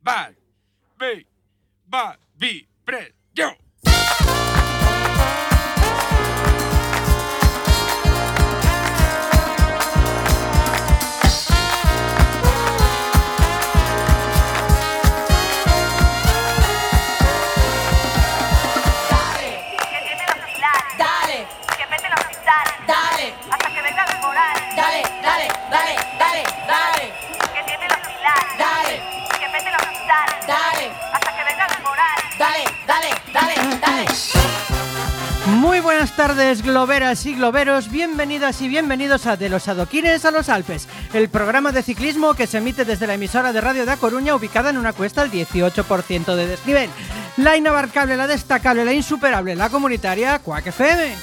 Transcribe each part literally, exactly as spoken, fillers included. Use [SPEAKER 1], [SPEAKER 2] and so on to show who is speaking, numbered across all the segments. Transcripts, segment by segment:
[SPEAKER 1] va, vi, va, vi, pre, yo.
[SPEAKER 2] Dale, hasta que venga el moral. Dale, dale, dale, dale, dale. Que tiene los pilares. Dale, que mete los pilares. Dale, hasta que venga el moral. Dale, dale, dale, dale.
[SPEAKER 3] Muy buenas tardes, globeras y globeros. Bienvenidas y bienvenidos a De los Adoquines a los Alpes, el programa de ciclismo que se emite desde la emisora de radio de A Coruña, ubicada en una cuesta al dieciocho por ciento de desnivel. La inabarcable, la destacable, la insuperable, la comunitaria Quack F M.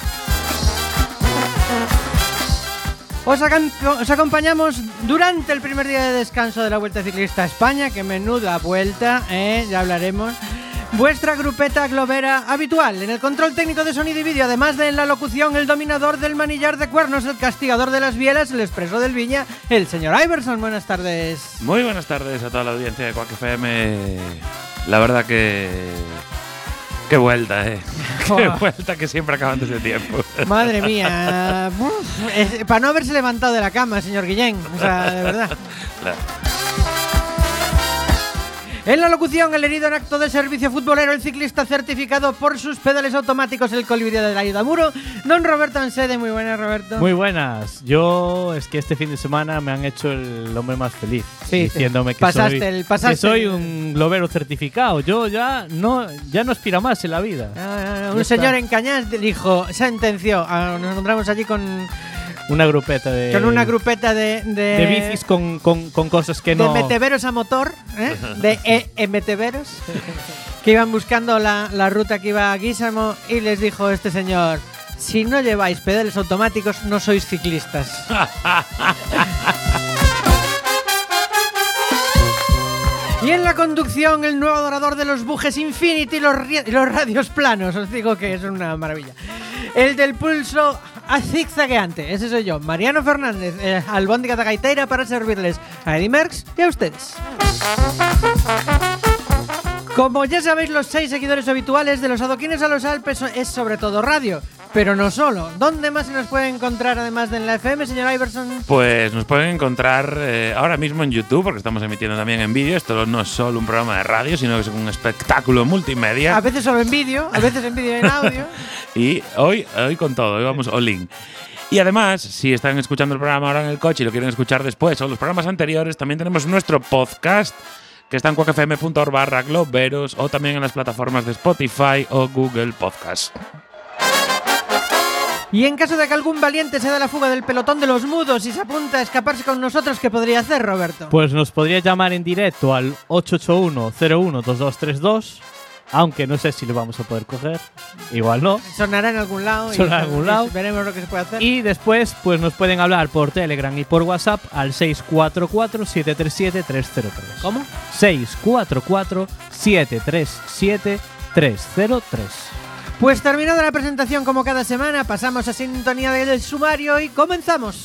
[SPEAKER 3] Os, os acompañamos durante el primer día de descanso de la Vuelta Ciclista a España, que menuda vuelta, eh, ya hablaremos. Vuestra grupeta globera habitual, en el control técnico de sonido y vídeo, además de en la locución, el dominador del manillar de cuernos, el castigador de las bielas, el expreso del Viña, el señor Iverson. Buenas tardes.
[SPEAKER 4] Muy buenas tardes a toda la audiencia de Quack F M. La verdad que... ¡Qué vuelta, eh! Oh. ¡Qué vuelta que siempre acaba antes de tiempo!
[SPEAKER 3] Madre mía. eh, para no haberse levantado de la cama, señor Guillén. O sea, de verdad.
[SPEAKER 4] Claro.
[SPEAKER 3] En la locución, el herido en acto de servicio futbolero, el ciclista certificado por sus pedales automáticos, el colibrí de la Ayudamuro, don Roberto Ansede. Muy buenas, Roberto.
[SPEAKER 5] Muy buenas. Yo es que este fin de semana me han hecho el hombre más feliz.
[SPEAKER 3] Sí,
[SPEAKER 5] diciéndome que,
[SPEAKER 3] pasaste
[SPEAKER 5] soy,
[SPEAKER 3] el, pasaste
[SPEAKER 5] que soy
[SPEAKER 3] el...
[SPEAKER 5] un globero certificado. Yo ya no, ya no aspiro más en la vida.
[SPEAKER 3] Ah, un señor en Cañas dijo, sentenció. Ah, nos encontramos allí con...
[SPEAKER 5] Una grupeta de...
[SPEAKER 3] Con una grupeta de... De,
[SPEAKER 5] de bicis con, con, con cosas que no...
[SPEAKER 3] De meteveros a motor, ¿eh? De e, e meteveros, que iban buscando la, la ruta que iba a Guísamo, y les dijo este señor, si no lleváis pedales automáticos, no sois ciclistas. Y en la conducción, el nuevo adorador de los bujes Infinity y los, los radios planos. Os digo que es una maravilla. El del pulso a zigzagueante. Ese soy yo, Mariano Fernández, eh, albóndiga de gaiteira, para servirles a Eddy Merckx y a ustedes. Como ya sabéis, los seis seguidores habituales de los Adoquines a los Alpes es sobre todo radio, pero no solo. ¿Dónde más se nos puede encontrar además de en la F M, señor Iverson?
[SPEAKER 4] Pues nos pueden encontrar eh, ahora mismo en YouTube, porque estamos emitiendo también en vídeo. Esto no es solo un programa de radio, sino que es un espectáculo multimedia.
[SPEAKER 3] A veces solo en vídeo, a veces en vídeo y en audio.
[SPEAKER 4] Y hoy, hoy con todo, hoy vamos all in. Y además, si están escuchando el programa ahora en el coche y lo quieren escuchar después, o los programas anteriores, también tenemos nuestro podcast, que está en quack f m punto org barra globeros, o también en las plataformas de Spotify o Google Podcast.
[SPEAKER 3] Y en caso de que algún valiente se dé la fuga del pelotón de los mudos y se apunta a escaparse con nosotros, ¿qué podría hacer, Roberto?
[SPEAKER 5] Pues nos podría llamar en directo al ocho ocho uno, cero uno, dos dos tres dos, aunque no sé si lo vamos a poder coger. Igual no.
[SPEAKER 3] Sonará en algún lado.
[SPEAKER 5] Sonará en algún lado.
[SPEAKER 3] Veremos lo que se puede hacer.
[SPEAKER 5] Y después pues nos pueden hablar por Telegram y por WhatsApp al seis cuatro cuatro, siete tres siete, tres cero tres.
[SPEAKER 3] ¿Cómo?
[SPEAKER 5] seis cuatro cuatro, siete tres siete, tres cero tres.
[SPEAKER 3] Pues terminada la presentación, como cada semana, pasamos a sintonía del sumario y comenzamos.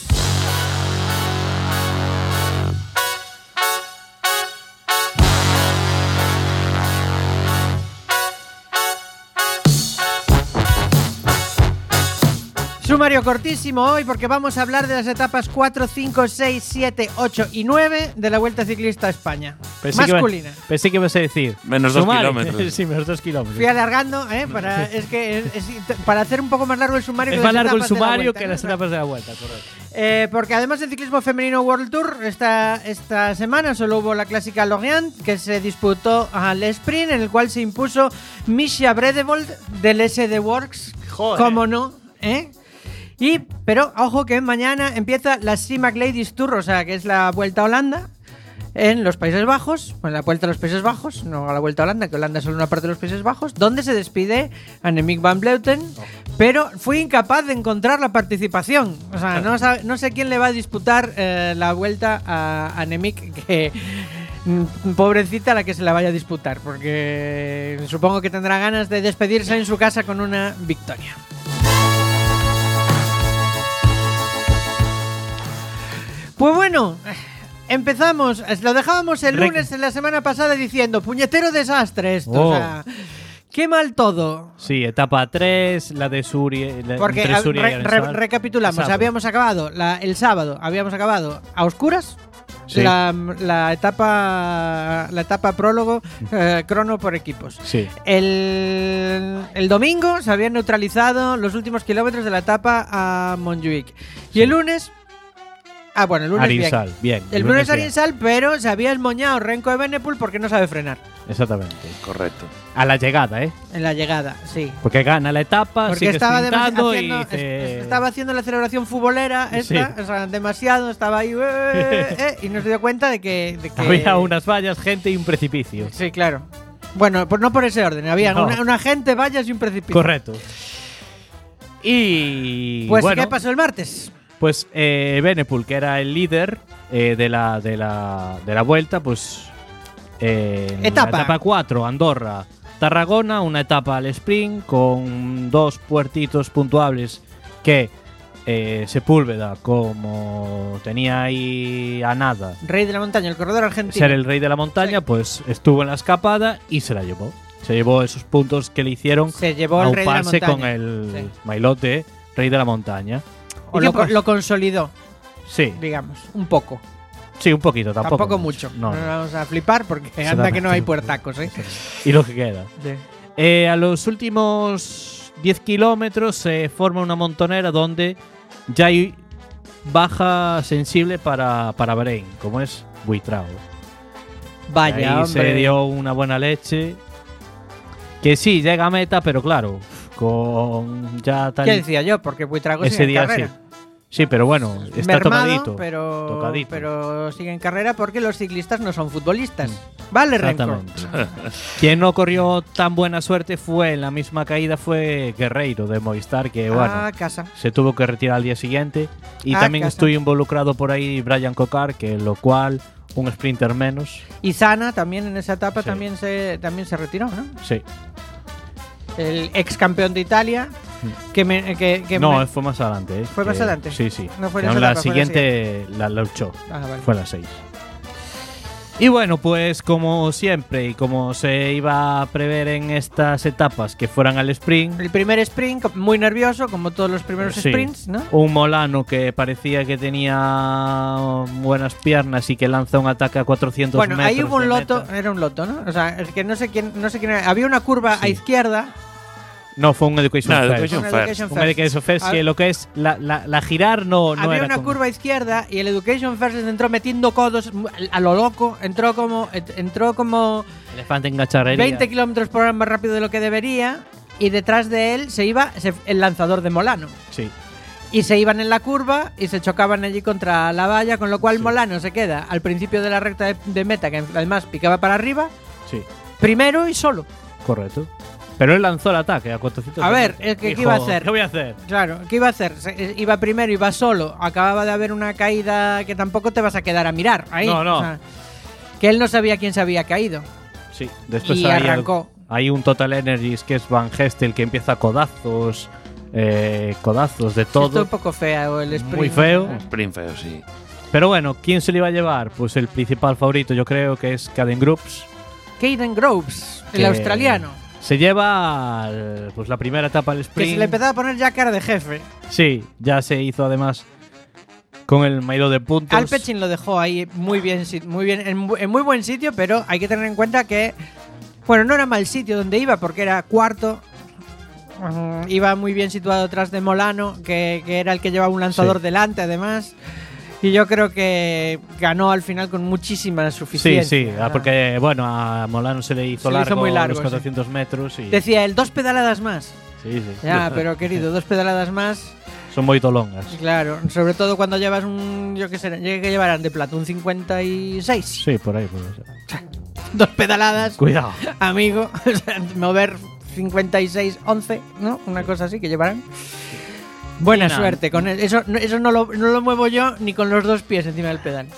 [SPEAKER 3] Sumario cortísimo hoy, porque vamos a hablar de las etapas cuatro, cinco, seis, siete, ocho y nueve de la Vuelta Ciclista a España.
[SPEAKER 5] Pensé
[SPEAKER 3] masculina.
[SPEAKER 5] Que iba, pensé que ibas a decir
[SPEAKER 4] menos dos kilómetros.
[SPEAKER 5] Sí, menos dos kilómetros.
[SPEAKER 3] Fui alargando, ¿eh? Para, es que es, es, para hacer un poco más largo el sumario.
[SPEAKER 5] Es
[SPEAKER 3] que
[SPEAKER 5] más
[SPEAKER 3] las
[SPEAKER 5] largo el
[SPEAKER 3] etapas
[SPEAKER 5] sumario
[SPEAKER 3] de
[SPEAKER 5] que las etapas de la Vuelta, correcto.
[SPEAKER 3] Eh, porque además del ciclismo femenino World Tour, esta, esta semana solo hubo la clásica Lorient, que se disputó al sprint, en el cual se impuso Misha Bredevold del S D Works.
[SPEAKER 5] Joder.
[SPEAKER 3] Cómo no, ¿eh? Y, pero ojo que mañana empieza la CIMAC Ladies Tour, o sea, que es la Vuelta a Holanda en los Países Bajos, pues la Vuelta a los Países Bajos, no a la Vuelta a Holanda, que Holanda es solo una parte de los Países Bajos, donde se despide Annemiek van Vleuten, oh. pero fui incapaz de encontrar la participación. O sea, no, sabe, no sé quién le va a disputar eh, la Vuelta a Annemiek, que pobrecita la que se la vaya a disputar, porque supongo que tendrá ganas de despedirse en su casa con una victoria. Pues bueno, empezamos, lo dejábamos el
[SPEAKER 5] Rec-
[SPEAKER 3] lunes en la semana pasada diciendo, puñetero desastre esto,
[SPEAKER 5] Oh.
[SPEAKER 3] o sea, qué mal todo.
[SPEAKER 5] Sí, etapa tres, la de Suri. La,
[SPEAKER 3] Porque
[SPEAKER 5] entre
[SPEAKER 3] a-
[SPEAKER 5] Suria y
[SPEAKER 3] re- re-
[SPEAKER 5] Arensal.
[SPEAKER 3] recapitulamos,
[SPEAKER 5] Sábado.
[SPEAKER 3] habíamos acabado la- el sábado, habíamos acabado a oscuras.
[SPEAKER 5] Sí.
[SPEAKER 3] La, la etapa la etapa prólogo eh, crono por equipos.
[SPEAKER 5] Sí.
[SPEAKER 3] El, el domingo se habían neutralizado los últimos kilómetros de la etapa a Montjuic. Y el lunes. Ah, bueno, el lunes
[SPEAKER 5] Arinsal, bien.
[SPEAKER 3] bien. El lunes
[SPEAKER 5] bien.
[SPEAKER 3] Arinsal, pero se había esmoñado Renko de Benepul porque no sabe frenar.
[SPEAKER 5] Exactamente.
[SPEAKER 4] Correcto.
[SPEAKER 5] A la llegada, ¿eh?
[SPEAKER 3] En la llegada, sí.
[SPEAKER 5] Porque gana la etapa,
[SPEAKER 3] Porque
[SPEAKER 5] sigue
[SPEAKER 3] estaba, demasi-
[SPEAKER 5] sprintando y
[SPEAKER 3] haciendo,
[SPEAKER 5] dice-
[SPEAKER 3] es- estaba haciendo la celebración futbolera esta,
[SPEAKER 5] Sí.
[SPEAKER 3] o sea, demasiado, estaba ahí eh, eh, y no se dio cuenta de que, de que-
[SPEAKER 5] Había unas vallas, gente y un precipicio.
[SPEAKER 3] Sí, claro. Bueno, pues no por ese orden, había
[SPEAKER 5] No.
[SPEAKER 3] una, una gente, vallas y un precipicio.
[SPEAKER 5] Correcto. Y
[SPEAKER 3] Pues
[SPEAKER 5] bueno,
[SPEAKER 3] ¿qué pasó el martes?
[SPEAKER 5] pues eh, Benepul, que era el líder eh, de, la, de, la, de la vuelta, pues eh, en
[SPEAKER 3] Etapa.
[SPEAKER 5] la etapa cuatro, Andorra, Tarragona, una etapa al sprint con dos puertitos puntuables que eh, Sepúlveda, como tenía ahí a nada
[SPEAKER 3] Rey de la montaña, el corredor argentino.
[SPEAKER 5] ser el rey de la montaña,
[SPEAKER 3] Sí.
[SPEAKER 5] pues estuvo en la escapada y se la llevó. Se llevó esos puntos que le hicieron
[SPEAKER 3] Se llevó el rey de la
[SPEAKER 5] auparse
[SPEAKER 3] montaña.
[SPEAKER 5] con el
[SPEAKER 3] Sí.
[SPEAKER 5] maillot de rey de la montaña.
[SPEAKER 3] O
[SPEAKER 5] ¿Y
[SPEAKER 3] lo,
[SPEAKER 5] qué pasa?
[SPEAKER 3] lo consolidó,
[SPEAKER 5] Sí,
[SPEAKER 3] digamos, un poco.
[SPEAKER 5] sí, un poquito, tampoco,
[SPEAKER 3] Tampoco, mucho.
[SPEAKER 5] No,
[SPEAKER 3] No,
[SPEAKER 5] no.
[SPEAKER 3] nos vamos a flipar porque anda que no hay puertacos, ¿eh?
[SPEAKER 5] Y lo que queda.
[SPEAKER 3] Sí.
[SPEAKER 5] Eh, a los últimos diez kilómetros se forma una montonera donde ya hay baja sensible para, para Bahrein, como es Buitrao.
[SPEAKER 3] Vaya,
[SPEAKER 5] Ahí
[SPEAKER 3] hombre.
[SPEAKER 5] se dio una buena leche. Que sí, llega a meta, pero claro, con ya tal.
[SPEAKER 3] ¿Qué decía yo? Porque Buitrago
[SPEAKER 5] ese
[SPEAKER 3] sigue en
[SPEAKER 5] día sí.
[SPEAKER 3] carrera.
[SPEAKER 5] Sí, pero bueno, está
[SPEAKER 3] Mermado,
[SPEAKER 5] tocadito.
[SPEAKER 3] pero,
[SPEAKER 5] tocadito.
[SPEAKER 3] pero sigue en carrera porque los ciclistas no son futbolistas. Vale, Renko.
[SPEAKER 5] Exactamente. Quien no corrió tan buena suerte fue en la misma caída fue Guerreiro de Movistar, que bueno,
[SPEAKER 3] Ah, casa.
[SPEAKER 5] se tuvo que retirar al día siguiente. Y
[SPEAKER 3] Ah,
[SPEAKER 5] también
[SPEAKER 3] casa.
[SPEAKER 5] estoy involucrado por ahí Brian Cocar, que lo cual un sprinter menos.
[SPEAKER 3] Y Sana también en esa etapa
[SPEAKER 5] Sí.
[SPEAKER 3] también se también se retiró, ¿no?
[SPEAKER 5] Sí.
[SPEAKER 3] El ex campeón de Italia que me que, que
[SPEAKER 5] no,
[SPEAKER 3] me-
[SPEAKER 5] fue más adelante. ¿eh?
[SPEAKER 3] ¿Fue más
[SPEAKER 5] Que-
[SPEAKER 3] adelante?
[SPEAKER 5] Sí, sí.
[SPEAKER 3] No fue en
[SPEAKER 5] Que
[SPEAKER 3] esa
[SPEAKER 5] la
[SPEAKER 3] etapa, fue en la
[SPEAKER 5] siguiente la luchó.
[SPEAKER 3] Ah, vale.
[SPEAKER 5] Fue a las seis. Y bueno, pues como siempre y como se iba a prever en estas etapas que fueran al sprint,
[SPEAKER 3] El primer sprint muy nervioso como todos los primeros
[SPEAKER 5] Sí.
[SPEAKER 3] sprints, ¿no?
[SPEAKER 5] un Molano que parecía que tenía buenas piernas y que lanza un ataque a cuatrocientos
[SPEAKER 3] Bueno,
[SPEAKER 5] metros.
[SPEAKER 3] ahí hubo un
[SPEAKER 5] de
[SPEAKER 3] loto,
[SPEAKER 5] meta.
[SPEAKER 3] era un loto, ¿no? O sea, es que no sé quién, no sé quién era. Había una curva a
[SPEAKER 5] Sí.
[SPEAKER 3] izquierda.
[SPEAKER 5] No, fue un Education
[SPEAKER 4] No,
[SPEAKER 5] First.
[SPEAKER 4] Education
[SPEAKER 3] una
[SPEAKER 4] First.
[SPEAKER 3] Education
[SPEAKER 5] Un
[SPEAKER 3] First.
[SPEAKER 5] Education First
[SPEAKER 3] Ah,
[SPEAKER 5] que lo que es la, la, la girar no, no
[SPEAKER 3] había
[SPEAKER 5] era
[SPEAKER 3] una
[SPEAKER 5] con-
[SPEAKER 3] curva a izquierda y el Education First entró metiendo codos a lo loco. Entró como entró como
[SPEAKER 5] Elefante en cacharrería.
[SPEAKER 3] veinte kilómetros por hora más rápido de lo que debería. Y detrás de él se iba se- el lanzador de Molano.
[SPEAKER 5] Sí.
[SPEAKER 3] Y se iban en la curva y se chocaban allí contra la valla, con lo cual
[SPEAKER 5] Sí.
[SPEAKER 3] Molano se queda al principio de la recta de, de meta, que además picaba para arriba,
[SPEAKER 5] Sí,
[SPEAKER 3] primero y solo.
[SPEAKER 5] correcto. Pero él lanzó el ataque a cuatrocientos.
[SPEAKER 3] A ver,
[SPEAKER 5] metros.
[SPEAKER 3] ¿el que- qué
[SPEAKER 5] Dijo,
[SPEAKER 3] iba a hacer?
[SPEAKER 5] ¿Qué voy a hacer?
[SPEAKER 3] Claro, ¿qué iba a hacer? Se- eh, iba primero, iba solo, acababa de haber una caída que tampoco te vas a quedar a mirar ahí.
[SPEAKER 5] No, no.
[SPEAKER 3] O sea, que él no sabía quién se había caído.
[SPEAKER 5] Sí, después
[SPEAKER 3] Y
[SPEAKER 5] hay, al-
[SPEAKER 3] arrancó.
[SPEAKER 5] hay un Total Energies que es Van Gestel que empieza a codazos, eh, codazos de
[SPEAKER 3] Esto
[SPEAKER 5] todo.
[SPEAKER 3] un poco feo el sprint.
[SPEAKER 5] Muy feo.
[SPEAKER 4] Un sprint feo, sí.
[SPEAKER 5] Pero bueno, ¿quién se le iba a llevar? Pues el principal favorito yo creo que es Caden Groups.
[SPEAKER 3] Caden Groves, el
[SPEAKER 5] que
[SPEAKER 3] australiano.
[SPEAKER 5] Se lleva al- pues la primera etapa al
[SPEAKER 3] Que
[SPEAKER 5] sprint.
[SPEAKER 3] se le empezaba a poner ya cara de jefe.
[SPEAKER 5] Sí, ya se hizo además con el maillot de puntos.
[SPEAKER 3] Alpecin lo dejó ahí muy bien, si- muy bien en, bu- en muy buen sitio, pero hay que tener en cuenta que, bueno, no era mal sitio donde iba porque era cuarto. Mm, iba muy bien situado detrás de Molano, que, que era el que llevaba un lanzador
[SPEAKER 5] Sí.
[SPEAKER 3] delante, además. Y yo creo que ganó al final con muchísima
[SPEAKER 5] Sí,
[SPEAKER 3] suficiencia.
[SPEAKER 5] sí, ah,
[SPEAKER 3] O sea,
[SPEAKER 5] porque bueno, a Molano se le hizo
[SPEAKER 3] Se le hizo
[SPEAKER 5] largo,
[SPEAKER 3] muy largo,
[SPEAKER 5] los
[SPEAKER 3] sí.
[SPEAKER 5] cuatrocientos metros y
[SPEAKER 3] decía él, dos pedaladas más.
[SPEAKER 5] sí, sí.
[SPEAKER 3] Ya, pero querido, dos pedaladas más.
[SPEAKER 5] Son muy tolongas.
[SPEAKER 3] Claro, sobre todo cuando llevas un, yo qué sé, que llevarán de plato un cincuenta y seis.
[SPEAKER 5] Sí, por ahí, por ahí.
[SPEAKER 3] Dos pedaladas.
[SPEAKER 5] Cuidado.
[SPEAKER 3] Amigo, o sea, mover cincuenta y seis once, ¿no? Una cosa así que llevarán. Buena
[SPEAKER 5] Y nada.
[SPEAKER 3] suerte con el- eso. no- Eso no lo, no lo muevo yo ni con los dos pies encima del pedal.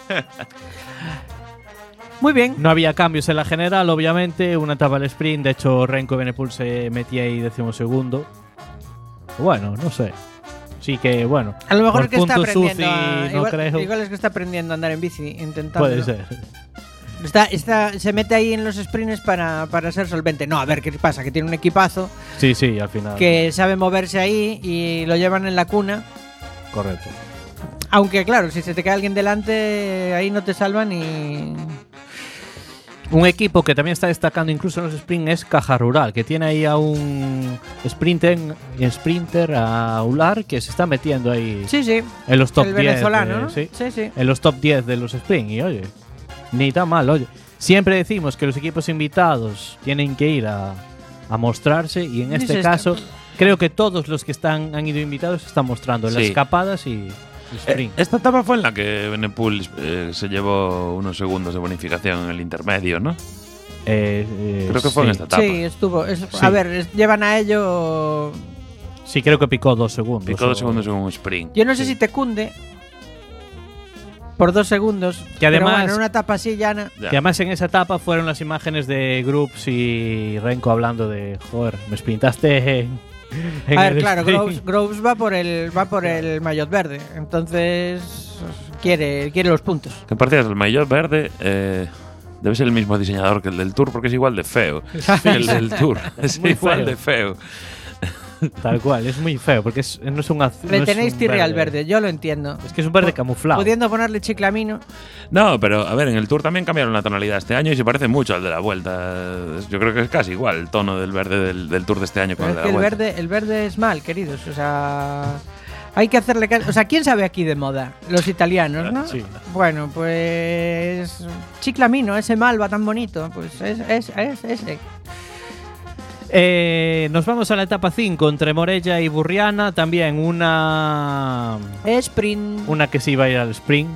[SPEAKER 3] Muy bien.
[SPEAKER 5] No había cambios en la general, obviamente. Una etapa al sprint. De hecho, Renko Benepul se metía ahí decimosegundo. Bueno, no sé. Sí que, bueno.
[SPEAKER 3] A lo mejor
[SPEAKER 5] por
[SPEAKER 3] es que está
[SPEAKER 5] puntos
[SPEAKER 3] aprendiendo.
[SPEAKER 5] Suzy,
[SPEAKER 3] a-
[SPEAKER 5] no
[SPEAKER 3] igual,
[SPEAKER 5] creo.
[SPEAKER 3] igual es que está aprendiendo a andar en bici, intentando.
[SPEAKER 5] Puede ser.
[SPEAKER 3] Está, está, se mete ahí en los sprints para, para ser solvente. No, a ver qué pasa, que tiene un equipazo
[SPEAKER 5] Sí, sí, al final.
[SPEAKER 3] que sabe moverse ahí y lo llevan en la cuna.
[SPEAKER 5] Correcto.
[SPEAKER 3] Aunque, claro, si se te cae alguien delante, ahí no te salvan y.
[SPEAKER 5] Un equipo que también está destacando incluso en los sprints es Caja Rural, que tiene ahí a un sprinter, un sprinter a Ular que se está metiendo ahí
[SPEAKER 3] Sí, sí.
[SPEAKER 5] en los top
[SPEAKER 3] el
[SPEAKER 5] diez.
[SPEAKER 3] venezolano,
[SPEAKER 5] de-
[SPEAKER 3] ¿no?
[SPEAKER 5] sí,
[SPEAKER 3] Sí, sí.
[SPEAKER 5] en los top diez de los sprints. Y oye, ni tan mal, oye. Siempre decimos que los equipos invitados tienen que ir a, a mostrarse y en
[SPEAKER 3] Sí,
[SPEAKER 5] este
[SPEAKER 3] sí,
[SPEAKER 5] caso
[SPEAKER 3] está-
[SPEAKER 5] creo que todos los que están han ido invitados se están mostrando en las
[SPEAKER 4] Sí.
[SPEAKER 5] escapadas y el
[SPEAKER 4] Eh,
[SPEAKER 5] sprint.
[SPEAKER 4] esta etapa fue en la que Benepul eh, se llevó unos segundos de bonificación en el intermedio, ¿no?
[SPEAKER 5] Eh, eh,
[SPEAKER 4] Creo que fue
[SPEAKER 5] sí.
[SPEAKER 4] en esta etapa.
[SPEAKER 3] Sí, estuvo. es-
[SPEAKER 5] Sí.
[SPEAKER 3] A ver, es- llevan a ello.
[SPEAKER 5] Sí, creo que picó dos segundos.
[SPEAKER 4] Picó dos
[SPEAKER 5] o-
[SPEAKER 4] segundos en un sprint.
[SPEAKER 3] Yo no sé
[SPEAKER 5] Sí.
[SPEAKER 3] si te cunde. Por dos segundos.
[SPEAKER 5] Que además-
[SPEAKER 3] Pero bueno, en una etapa así llana.
[SPEAKER 4] Ya.
[SPEAKER 5] Y además en esa etapa fueron las imágenes de Groups y Renko hablando de, joder, me sprintaste en, en
[SPEAKER 3] A ver,
[SPEAKER 5] el
[SPEAKER 3] claro,
[SPEAKER 5] sprint".
[SPEAKER 3] Groves, Groves va por el va por el maillot verde. Entonces quiere, quiere los puntos.
[SPEAKER 4] Que partías el maillot verde eh, debe ser el mismo diseñador que el del Tour porque es igual de feo. El del Tour es
[SPEAKER 5] Muy
[SPEAKER 4] igual
[SPEAKER 5] feo.
[SPEAKER 4] de feo.
[SPEAKER 5] Tal cual, es muy feo porque es, no es un azul.
[SPEAKER 3] Le
[SPEAKER 5] no es
[SPEAKER 3] tenéis
[SPEAKER 5] un
[SPEAKER 3] tirria al verde, yo lo entiendo.
[SPEAKER 5] Es que es un verde camuflado.
[SPEAKER 3] Pudiendo ponerle chiclamino.
[SPEAKER 4] No, pero a ver, en el Tour también cambiaron la tonalidad este año y se parece mucho al de la Vuelta. Yo creo que es casi igual el tono del verde del, del Tour de este año con
[SPEAKER 3] Pero
[SPEAKER 4] el
[SPEAKER 3] es
[SPEAKER 4] de
[SPEAKER 3] que
[SPEAKER 4] la
[SPEAKER 3] el
[SPEAKER 4] Vuelta.
[SPEAKER 3] verde, el verde es mal, queridos. O sea, hay que hacerle caso. O sea, ¿quién sabe aquí de moda? Los italianos, ¿no?
[SPEAKER 5] Sí.
[SPEAKER 3] Bueno, pues chiclamino, ese malva tan bonito, pues es, es, es ese.
[SPEAKER 5] Eh, nos vamos a la etapa cinco entre Morella y Burriana. También una.
[SPEAKER 3] Sprint.
[SPEAKER 5] Una que se iba a ir al sprint.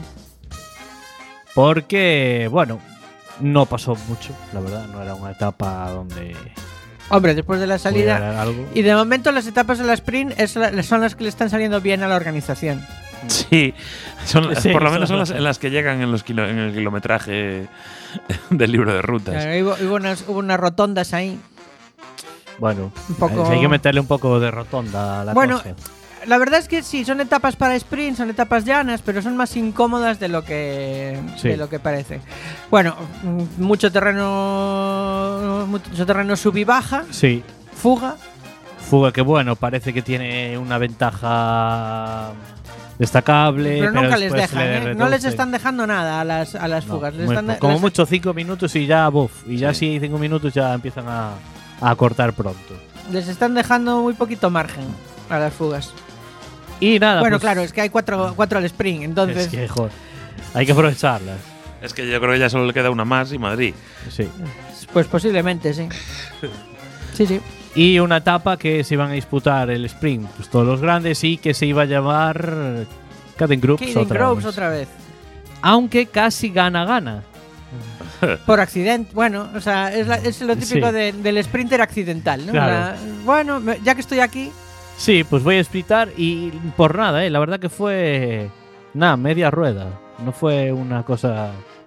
[SPEAKER 5] Porque, bueno, no pasó mucho, la verdad. No era una etapa donde.
[SPEAKER 3] Hombre, después de la salida.
[SPEAKER 5] pudiera algo.
[SPEAKER 3] Y de momento las etapas de la sprint es la- son las que le están saliendo bien a la organización.
[SPEAKER 4] Sí, son,
[SPEAKER 5] Sí,
[SPEAKER 4] por lo
[SPEAKER 5] son
[SPEAKER 4] menos son
[SPEAKER 5] las-
[SPEAKER 4] las en las que llegan en, los kilo- en el kilometraje del libro de rutas.
[SPEAKER 3] Claro, hubo, hubo unas, hubo unas rotondas ahí.
[SPEAKER 5] Bueno,
[SPEAKER 3] Un poco-
[SPEAKER 5] hay que meterle un poco de rotonda a la
[SPEAKER 3] Bueno,
[SPEAKER 5] cosa.
[SPEAKER 3] La verdad es que sí, son etapas para sprint, son etapas llanas, pero son más incómodas de lo que
[SPEAKER 5] Sí.
[SPEAKER 3] de lo que parece. Bueno, mm, mucho terreno mucho terreno sub y baja,
[SPEAKER 5] Sí,
[SPEAKER 3] fuga.
[SPEAKER 5] Fuga que bueno, parece que tiene una ventaja destacable.
[SPEAKER 3] Pero nunca les
[SPEAKER 5] después
[SPEAKER 3] dejan,
[SPEAKER 5] le
[SPEAKER 3] ¿eh? No les
[SPEAKER 5] reducen.
[SPEAKER 3] están dejando nada a las, a las
[SPEAKER 5] No,
[SPEAKER 3] fugas. Les
[SPEAKER 5] muy
[SPEAKER 3] están
[SPEAKER 5] poco.
[SPEAKER 3] de-
[SPEAKER 5] como
[SPEAKER 3] las-
[SPEAKER 5] mucho cinco minutos y ya buff. Y ya
[SPEAKER 4] Sí.
[SPEAKER 5] si cinco minutos ya empiezan a, a cortar pronto.
[SPEAKER 3] les están dejando muy poquito margen a las fugas.
[SPEAKER 5] Y nada,
[SPEAKER 3] Bueno,
[SPEAKER 5] pues,
[SPEAKER 3] claro, es que hay cuatro, cuatro al sprint, entonces
[SPEAKER 5] es que, joder, hay que aprovecharlas.
[SPEAKER 4] Es que yo creo que ya solo le queda una más y Madrid.
[SPEAKER 5] Sí.
[SPEAKER 3] pues posiblemente sí. Sí, sí.
[SPEAKER 5] Y una etapa que se iban a disputar el sprint, pues todos los grandes, y que se iba a llamar Caden Groups
[SPEAKER 3] Kidding
[SPEAKER 5] otra
[SPEAKER 3] Groves
[SPEAKER 5] vez.
[SPEAKER 3] otra vez.
[SPEAKER 5] Aunque casi gana-gana.
[SPEAKER 3] Por accidente. Bueno, o sea, es, la- es lo típico
[SPEAKER 5] Sí.
[SPEAKER 3] de- del sprinter accidental, ¿no?
[SPEAKER 5] Claro.
[SPEAKER 3] La- bueno, me- ya que estoy aquí,
[SPEAKER 5] Sí, pues voy a sprintar y por nada, ¿eh? La verdad que fue. Nada, media rueda. No fue una cosa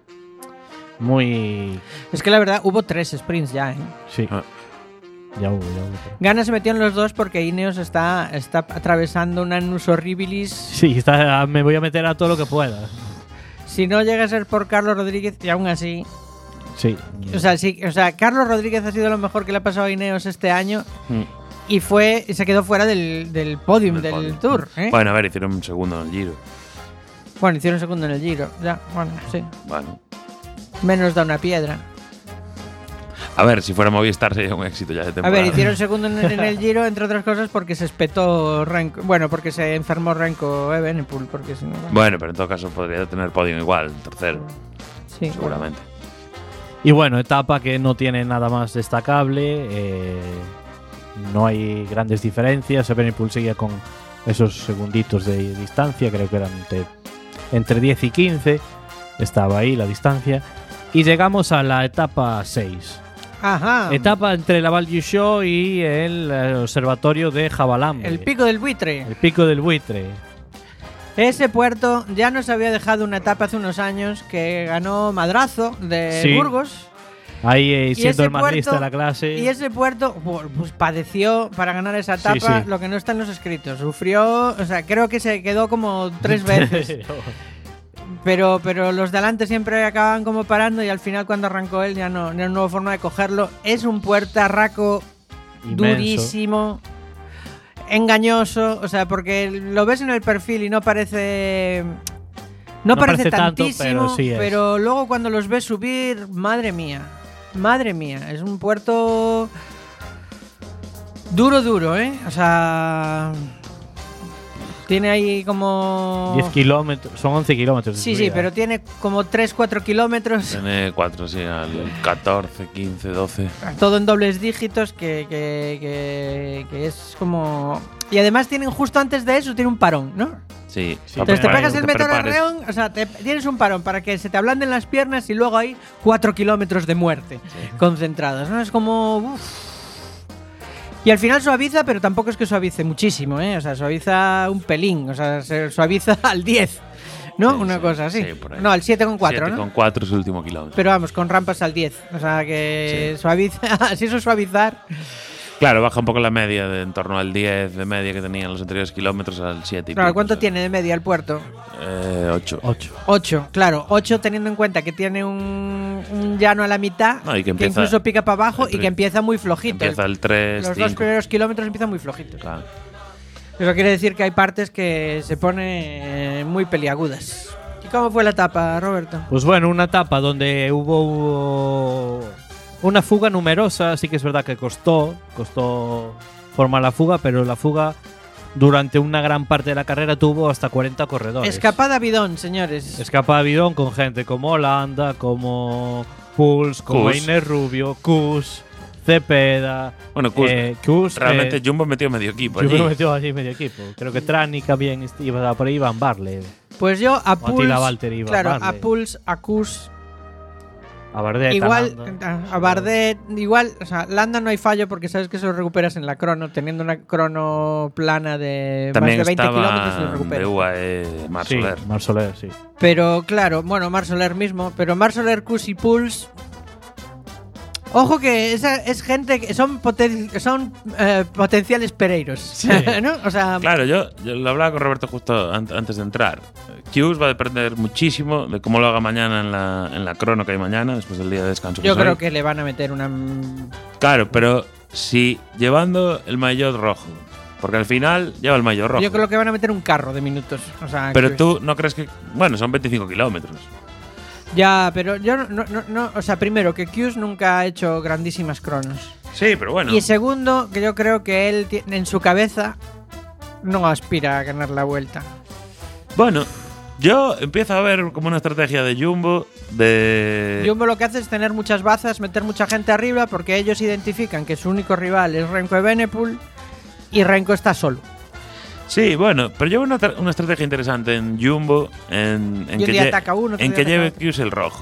[SPEAKER 5] muy.
[SPEAKER 3] es que la verdad hubo tres sprints ya, ¿eh?
[SPEAKER 5] Sí.
[SPEAKER 4] Ah.
[SPEAKER 5] Ya hubo, ya hubo.
[SPEAKER 3] Gana se metió en los dos porque Ineos está, está atravesando un annus horribilis.
[SPEAKER 5] Sí, está, me voy a meter a todo lo que pueda.
[SPEAKER 3] Si no llega a ser por Carlos Rodríguez, y aún así.
[SPEAKER 5] Sí.
[SPEAKER 3] O sea, sí, o sea, Carlos Rodríguez ha sido lo mejor que le ha pasado a Ineos este año
[SPEAKER 4] Mm.
[SPEAKER 3] y fue y se quedó fuera del, del podium
[SPEAKER 4] Del
[SPEAKER 3] del,
[SPEAKER 4] podium.
[SPEAKER 3] Tour. ¿eh?
[SPEAKER 4] Bueno, a ver, hicieron un segundo en el Giro.
[SPEAKER 3] Bueno, hicieron segundo en el Giro. Ya, bueno, sí.
[SPEAKER 4] Bueno.
[SPEAKER 3] Menos da una piedra.
[SPEAKER 4] A ver, si fuera Movistar sería un éxito ya de
[SPEAKER 3] A
[SPEAKER 4] temporada.
[SPEAKER 3] ver, hicieron segundo en, en el Giro, entre otras cosas, porque se espetó Renko. Bueno, porque se enfermó Renko Evenepoel, porque si no. Bueno,
[SPEAKER 4] Bueno, pero en todo caso podría tener podio igual, tercero,
[SPEAKER 3] sí,
[SPEAKER 4] seguramente.
[SPEAKER 5] Y bueno, etapa que no tiene nada más destacable. eh, no hay grandes diferencias. Evenepoel seguía con esos segunditos de distancia. Creo que eran entre, entre diez y quince. Estaba ahí la distancia. Y llegamos a la etapa seis.
[SPEAKER 3] Ajá.
[SPEAKER 5] Etapa entre la Val Show y el eh, observatorio de Jabalambre.
[SPEAKER 3] El pico del buitre.
[SPEAKER 5] El pico del buitre.
[SPEAKER 3] Ese puerto ya nos había dejado una etapa hace unos años que ganó Madrazo de
[SPEAKER 5] Sí.
[SPEAKER 3] Burgos.
[SPEAKER 5] Ahí eh,
[SPEAKER 3] Y
[SPEAKER 5] siendo
[SPEAKER 3] ese
[SPEAKER 5] el más
[SPEAKER 3] puerto-
[SPEAKER 5] listo de la clase.
[SPEAKER 3] Y ese puerto bu- pues padeció para ganar esa etapa
[SPEAKER 5] sí.
[SPEAKER 3] lo que no está en los escritos. Sufrió, o sea, creo que se quedó como tres veces. Pero, pero los de adelante siempre acaban como parando y al final cuando arrancó él ya no, ya no hubo forma de cogerlo. Es un puertarraco
[SPEAKER 5] Inmenso.
[SPEAKER 3] durísimo, engañoso, o sea, porque lo ves en el perfil y no parece... No,
[SPEAKER 5] No
[SPEAKER 3] parece,
[SPEAKER 5] parece tanto,
[SPEAKER 3] tantísimo,
[SPEAKER 5] pero sí es.
[SPEAKER 3] pero luego cuando los ves subir, madre mía, madre mía, es un puerto duro, duro, ¿eh? O sea, tiene ahí como...
[SPEAKER 5] diez kilómetros, son once kilómetros. de
[SPEAKER 3] Sí, sí,
[SPEAKER 5] subida.
[SPEAKER 3] pero tiene como tres, cuatro kilómetros,
[SPEAKER 4] Tiene cuatro, sí, al catorce, quince, doce.
[SPEAKER 3] todo en dobles dígitos, que, que, que, que es como... Y además tienen justo antes de eso, tiene un parón, ¿no?
[SPEAKER 4] Sí.
[SPEAKER 5] Sí.
[SPEAKER 3] Entonces te
[SPEAKER 5] Para
[SPEAKER 3] pegas
[SPEAKER 5] que
[SPEAKER 3] el
[SPEAKER 4] te
[SPEAKER 3] metro de
[SPEAKER 4] prepares.
[SPEAKER 3] arreón, o sea, te- tienes un parón para que se te ablanden las piernas y luego hay cuatro kilómetros de muerte concentrados, ¿no? Es como... uf. Y al final suaviza, pero tampoco es que suavice muchísimo, ¿eh? O sea, suaviza un pelín, o sea, se suaviza al diez, ¿no?
[SPEAKER 4] Sí,
[SPEAKER 3] Una
[SPEAKER 4] sí,
[SPEAKER 3] cosa así.
[SPEAKER 4] sí, por ahí.
[SPEAKER 3] No, al siete coma cuatro,
[SPEAKER 4] siete
[SPEAKER 3] ¿no?
[SPEAKER 4] con cuatro es el último kilómetro.
[SPEAKER 3] Pero vamos, con rampas al diez. O sea, que suaviza, si eso es suavizar...
[SPEAKER 4] Claro, baja un poco la media de en torno al diez de media que tenían los anteriores kilómetros al siete. y
[SPEAKER 3] Claro,
[SPEAKER 4] pico,
[SPEAKER 3] ¿cuánto
[SPEAKER 4] o sea,
[SPEAKER 3] tiene de media el puerto?
[SPEAKER 4] Eh, ocho.
[SPEAKER 5] ocho.
[SPEAKER 3] ocho, claro, ocho teniendo en cuenta que tiene un, un llano a la mitad,
[SPEAKER 4] No, y que
[SPEAKER 3] que,
[SPEAKER 4] empieza-
[SPEAKER 3] incluso pica para abajo
[SPEAKER 4] el
[SPEAKER 3] y que
[SPEAKER 4] tre-
[SPEAKER 3] empieza muy flojito.
[SPEAKER 4] Empieza el tres,
[SPEAKER 3] Los dos
[SPEAKER 4] cinco.
[SPEAKER 3] primeros kilómetros empiezan muy flojitos.
[SPEAKER 4] Claro.
[SPEAKER 3] Eso quiere decir que hay partes que se pone eh, muy peliagudas. ¿Y cómo fue la etapa, Roberto?
[SPEAKER 5] Pues bueno, una etapa donde hubo, hubo una fuga numerosa. Sí que es verdad que costó, costó formar la fuga, pero la fuga durante una gran parte de la carrera tuvo hasta cuarenta corredores.
[SPEAKER 3] Escapada bidón, señores.
[SPEAKER 5] Escapada bidón con gente como Holanda, como Puls, como
[SPEAKER 4] Kuss.
[SPEAKER 5] Inés Rubio, Kuss, Cepeda.
[SPEAKER 4] Bueno, Kuss,
[SPEAKER 5] eh, Kuss,
[SPEAKER 4] Realmente
[SPEAKER 5] eh,
[SPEAKER 4] Jumbo metió medio equipo
[SPEAKER 5] yo
[SPEAKER 4] allí.
[SPEAKER 5] me metió allí medio equipo. Creo que Trani también est- iba por ahí, Iván Barley.
[SPEAKER 3] Pues yo a
[SPEAKER 5] Attila
[SPEAKER 3] Puls,
[SPEAKER 5] Walter iba,
[SPEAKER 3] claro, a
[SPEAKER 5] Barley.
[SPEAKER 3] Puls, a Kus,
[SPEAKER 5] A Bardet,
[SPEAKER 3] igual,
[SPEAKER 5] Landa.
[SPEAKER 3] a a Bardet, igual, o sea, Landa no hay fallo porque sabes que eso lo recuperas en la crono, teniendo una crono plana de
[SPEAKER 4] También
[SPEAKER 3] más de veinte kilómetros y lo
[SPEAKER 4] estaba
[SPEAKER 3] recuperas.
[SPEAKER 4] de U A E Mar
[SPEAKER 5] Sí,
[SPEAKER 4] Soler.
[SPEAKER 5] Mar Soler, sí.
[SPEAKER 3] Pero claro, bueno, Mar Soler mismo, pero Mar Soler, Kus y Puls. Ojo que esa es gente que son, poten- son eh, potenciales pereiros, ¿no? O sea,
[SPEAKER 4] Claro, yo, yo lo hablaba con Roberto justo an- antes de entrar. Q's va a depender muchísimo de cómo lo haga mañana en la, en la crono que hay mañana, después del día de descanso.
[SPEAKER 3] yo
[SPEAKER 4] es hoy.
[SPEAKER 3] creo que le van a meter una...
[SPEAKER 4] Claro, pero si llevando el maillot rojo, porque al final lleva el maillot rojo.
[SPEAKER 3] Yo creo que van a meter un carro de minutos. O sea,
[SPEAKER 4] Pero
[SPEAKER 3] que-
[SPEAKER 4] tú no crees que. Bueno, son veinticinco kilómetros.
[SPEAKER 3] Ya, pero yo no, no, no, no- o sea, primero que Q's nunca ha hecho grandísimas cronos.
[SPEAKER 4] Sí, pero bueno.
[SPEAKER 3] Y segundo, que yo creo que él ti- en su cabeza no aspira a ganar la vuelta.
[SPEAKER 4] Bueno, yo empiezo a ver como una estrategia de Jumbo de.
[SPEAKER 3] Jumbo lo que hace es tener muchas bazas, meter mucha gente arriba, porque ellos identifican que su único rival es Renko Evenepoel y Renko está solo.
[SPEAKER 4] Sí, bueno, pero lleva una, tra- una estrategia interesante en Jumbo en, en
[SPEAKER 3] Y un
[SPEAKER 4] que,
[SPEAKER 3] día
[SPEAKER 4] lle-
[SPEAKER 3] ataca uno, otro
[SPEAKER 4] en
[SPEAKER 3] día
[SPEAKER 4] que
[SPEAKER 3] ataca
[SPEAKER 4] lleve
[SPEAKER 3] otro.
[SPEAKER 4] Q's el rojo.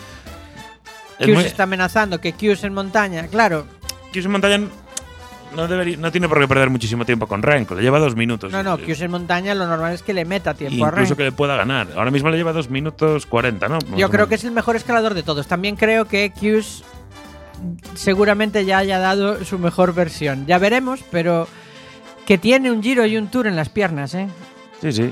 [SPEAKER 4] Es
[SPEAKER 3] Q's
[SPEAKER 4] muy-
[SPEAKER 3] está amenazando que Q's en montaña, claro.
[SPEAKER 4] Q's en montaña no, debería, no tiene por qué perder muchísimo tiempo con Renko, le lleva dos minutos.
[SPEAKER 3] No, no,
[SPEAKER 4] Eh,
[SPEAKER 3] Q's en montaña lo normal es que le meta tiempo a
[SPEAKER 4] Incluso
[SPEAKER 3] Renko.
[SPEAKER 4] que le pueda ganar. Ahora mismo le lleva dos minutos cuarenta, ¿no? Más
[SPEAKER 3] Yo
[SPEAKER 4] o
[SPEAKER 3] creo
[SPEAKER 4] menos.
[SPEAKER 3] que es el mejor escalador de todos. También creo que Q's seguramente ya haya dado su mejor versión. Ya veremos, pero que tiene un Giro y un Tour en las piernas, ¿eh?
[SPEAKER 4] Sí, sí.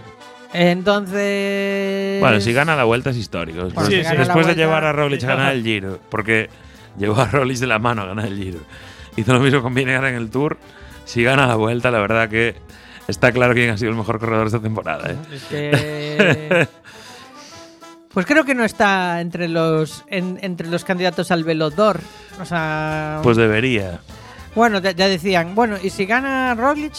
[SPEAKER 3] Entonces...
[SPEAKER 4] Bueno, si gana la vuelta es histórico.
[SPEAKER 3] Bueno,
[SPEAKER 5] si gana la
[SPEAKER 4] Después de
[SPEAKER 3] vuelta-
[SPEAKER 4] llevar a Roglic a ganar el Giro, porque llevó a Roglic de la mano a ganar el Giro. Hizo lo mismo con Vinegar en el Tour. Si gana la vuelta, la verdad que está claro quién ha sido el mejor corredor de esta temporada. ¿eh?
[SPEAKER 3] Es que... Pues creo que no está entre los en- entre los candidatos al Velodor. O sea...
[SPEAKER 4] Pues debería.
[SPEAKER 3] Bueno, ya, ya decían, bueno, ¿y si gana Roglic?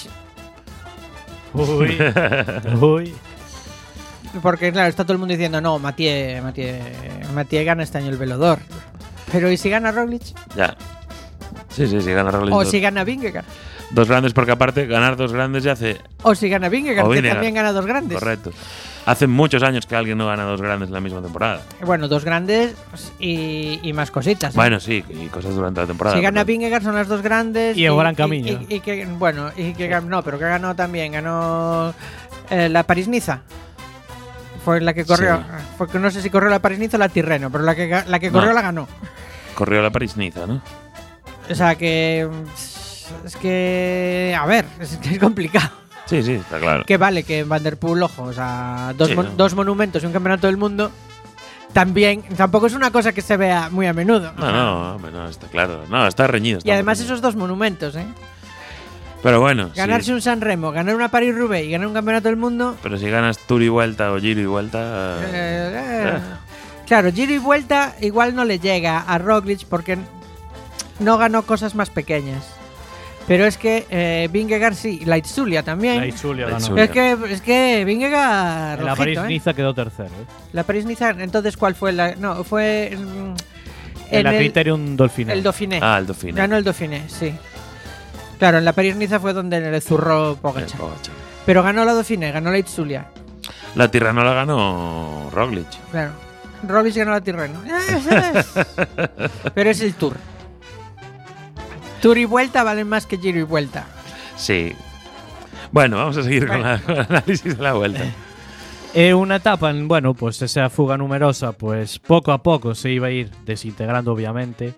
[SPEAKER 5] Uy, uy.
[SPEAKER 3] Porque claro, está todo el mundo diciendo, no, Mathieu, Mathieu, Mathieu gana este año el Velodor. Pero ¿y si gana Roglic?
[SPEAKER 4] Ya. Sí, sí, sí, gana Roglic.
[SPEAKER 3] O
[SPEAKER 4] dos,
[SPEAKER 3] si gana Vingegaard.
[SPEAKER 4] dos grandes, porque aparte, ganar dos grandes ya hace.
[SPEAKER 3] O si gana Vingegaard,
[SPEAKER 4] O
[SPEAKER 3] que
[SPEAKER 4] Vingegaard.
[SPEAKER 3] también gana dos grandes.
[SPEAKER 4] Correcto. Hace muchos años que alguien no gana dos grandes en la misma temporada.
[SPEAKER 3] Bueno, dos grandes y, y más cositas. ¿eh?
[SPEAKER 4] Bueno, sí, y cosas durante la temporada.
[SPEAKER 3] Si gana
[SPEAKER 4] pero-
[SPEAKER 3] Vingegaard son las dos grandes.
[SPEAKER 5] Y el Gran Camino.
[SPEAKER 3] Y, y que, bueno, y que gan- no, pero que ganó también. Ganó eh, la París-Niza. Fue la que corrió.
[SPEAKER 4] Sí.
[SPEAKER 3] Porque no sé si corrió la París-Niza o la Tirreno, pero la que, ga- la que corrió
[SPEAKER 4] No.
[SPEAKER 3] la ganó.
[SPEAKER 4] corrió la París-Niza, ¿no?
[SPEAKER 3] O sea que. Es que. A ver, es, es complicado.
[SPEAKER 4] Sí, sí, está claro.
[SPEAKER 3] Que vale, que Van der Poel, ojo, o sea, dos,
[SPEAKER 4] Sí,
[SPEAKER 3] mon-
[SPEAKER 4] ¿no?
[SPEAKER 3] dos monumentos y un campeonato del mundo. También, tampoco es una cosa que se vea muy a menudo.
[SPEAKER 4] No, no, hombre, no, está claro. No, está reñido.
[SPEAKER 3] Y
[SPEAKER 4] está
[SPEAKER 3] además
[SPEAKER 4] reñido.
[SPEAKER 3] esos dos monumentos, ¿eh?
[SPEAKER 4] Pero bueno,
[SPEAKER 3] Ganarse
[SPEAKER 4] sí.
[SPEAKER 3] un San Remo, ganar una París-Roubaix y ganar un campeonato del mundo.
[SPEAKER 4] Pero si ganas Tour y Vuelta o Giro y Vuelta…
[SPEAKER 3] eh,
[SPEAKER 4] eh,
[SPEAKER 3] eh. Claro, Giro y Vuelta igual no le llega a Roglic porque no ganó cosas más pequeñas. Pero es que eh, Vingegaard sí, y la Itzulia también.
[SPEAKER 5] La Itzulia
[SPEAKER 4] La
[SPEAKER 5] ganó.
[SPEAKER 4] Itzulia.
[SPEAKER 3] Es que, es que Vingegaard.
[SPEAKER 5] En la
[SPEAKER 3] ojito, ¿eh?
[SPEAKER 5] París-Niza quedó tercero. ¿eh?
[SPEAKER 3] La París-Niza, entonces, ¿cuál fue la...? No, fue... mm,
[SPEAKER 5] En, la
[SPEAKER 3] el,
[SPEAKER 5] Criterium Dauphiné.
[SPEAKER 3] el Dauphiné.
[SPEAKER 4] Ah, el Dauphiné.
[SPEAKER 3] Ganó el Dauphiné, sí. Claro, en la París-Niza fue donde le zurró
[SPEAKER 4] Eh,
[SPEAKER 3] Pogačar.
[SPEAKER 4] Pogačar.
[SPEAKER 3] Pero ganó la Dauphiné, ganó la Itzulia.
[SPEAKER 4] La Tirreno la ganó Roglic.
[SPEAKER 3] Claro. Roglic ganó la Tirreno. Eh, es- Pero es el Tour. Tour y Vuelta valen más que Giro y Vuelta.
[SPEAKER 4] Sí. Bueno, vamos a seguir con,
[SPEAKER 3] Bueno.
[SPEAKER 4] la, con el análisis de la Vuelta.
[SPEAKER 5] Eh, una etapa, en, bueno, pues esa fuga numerosa, pues poco a poco se iba a ir desintegrando, obviamente.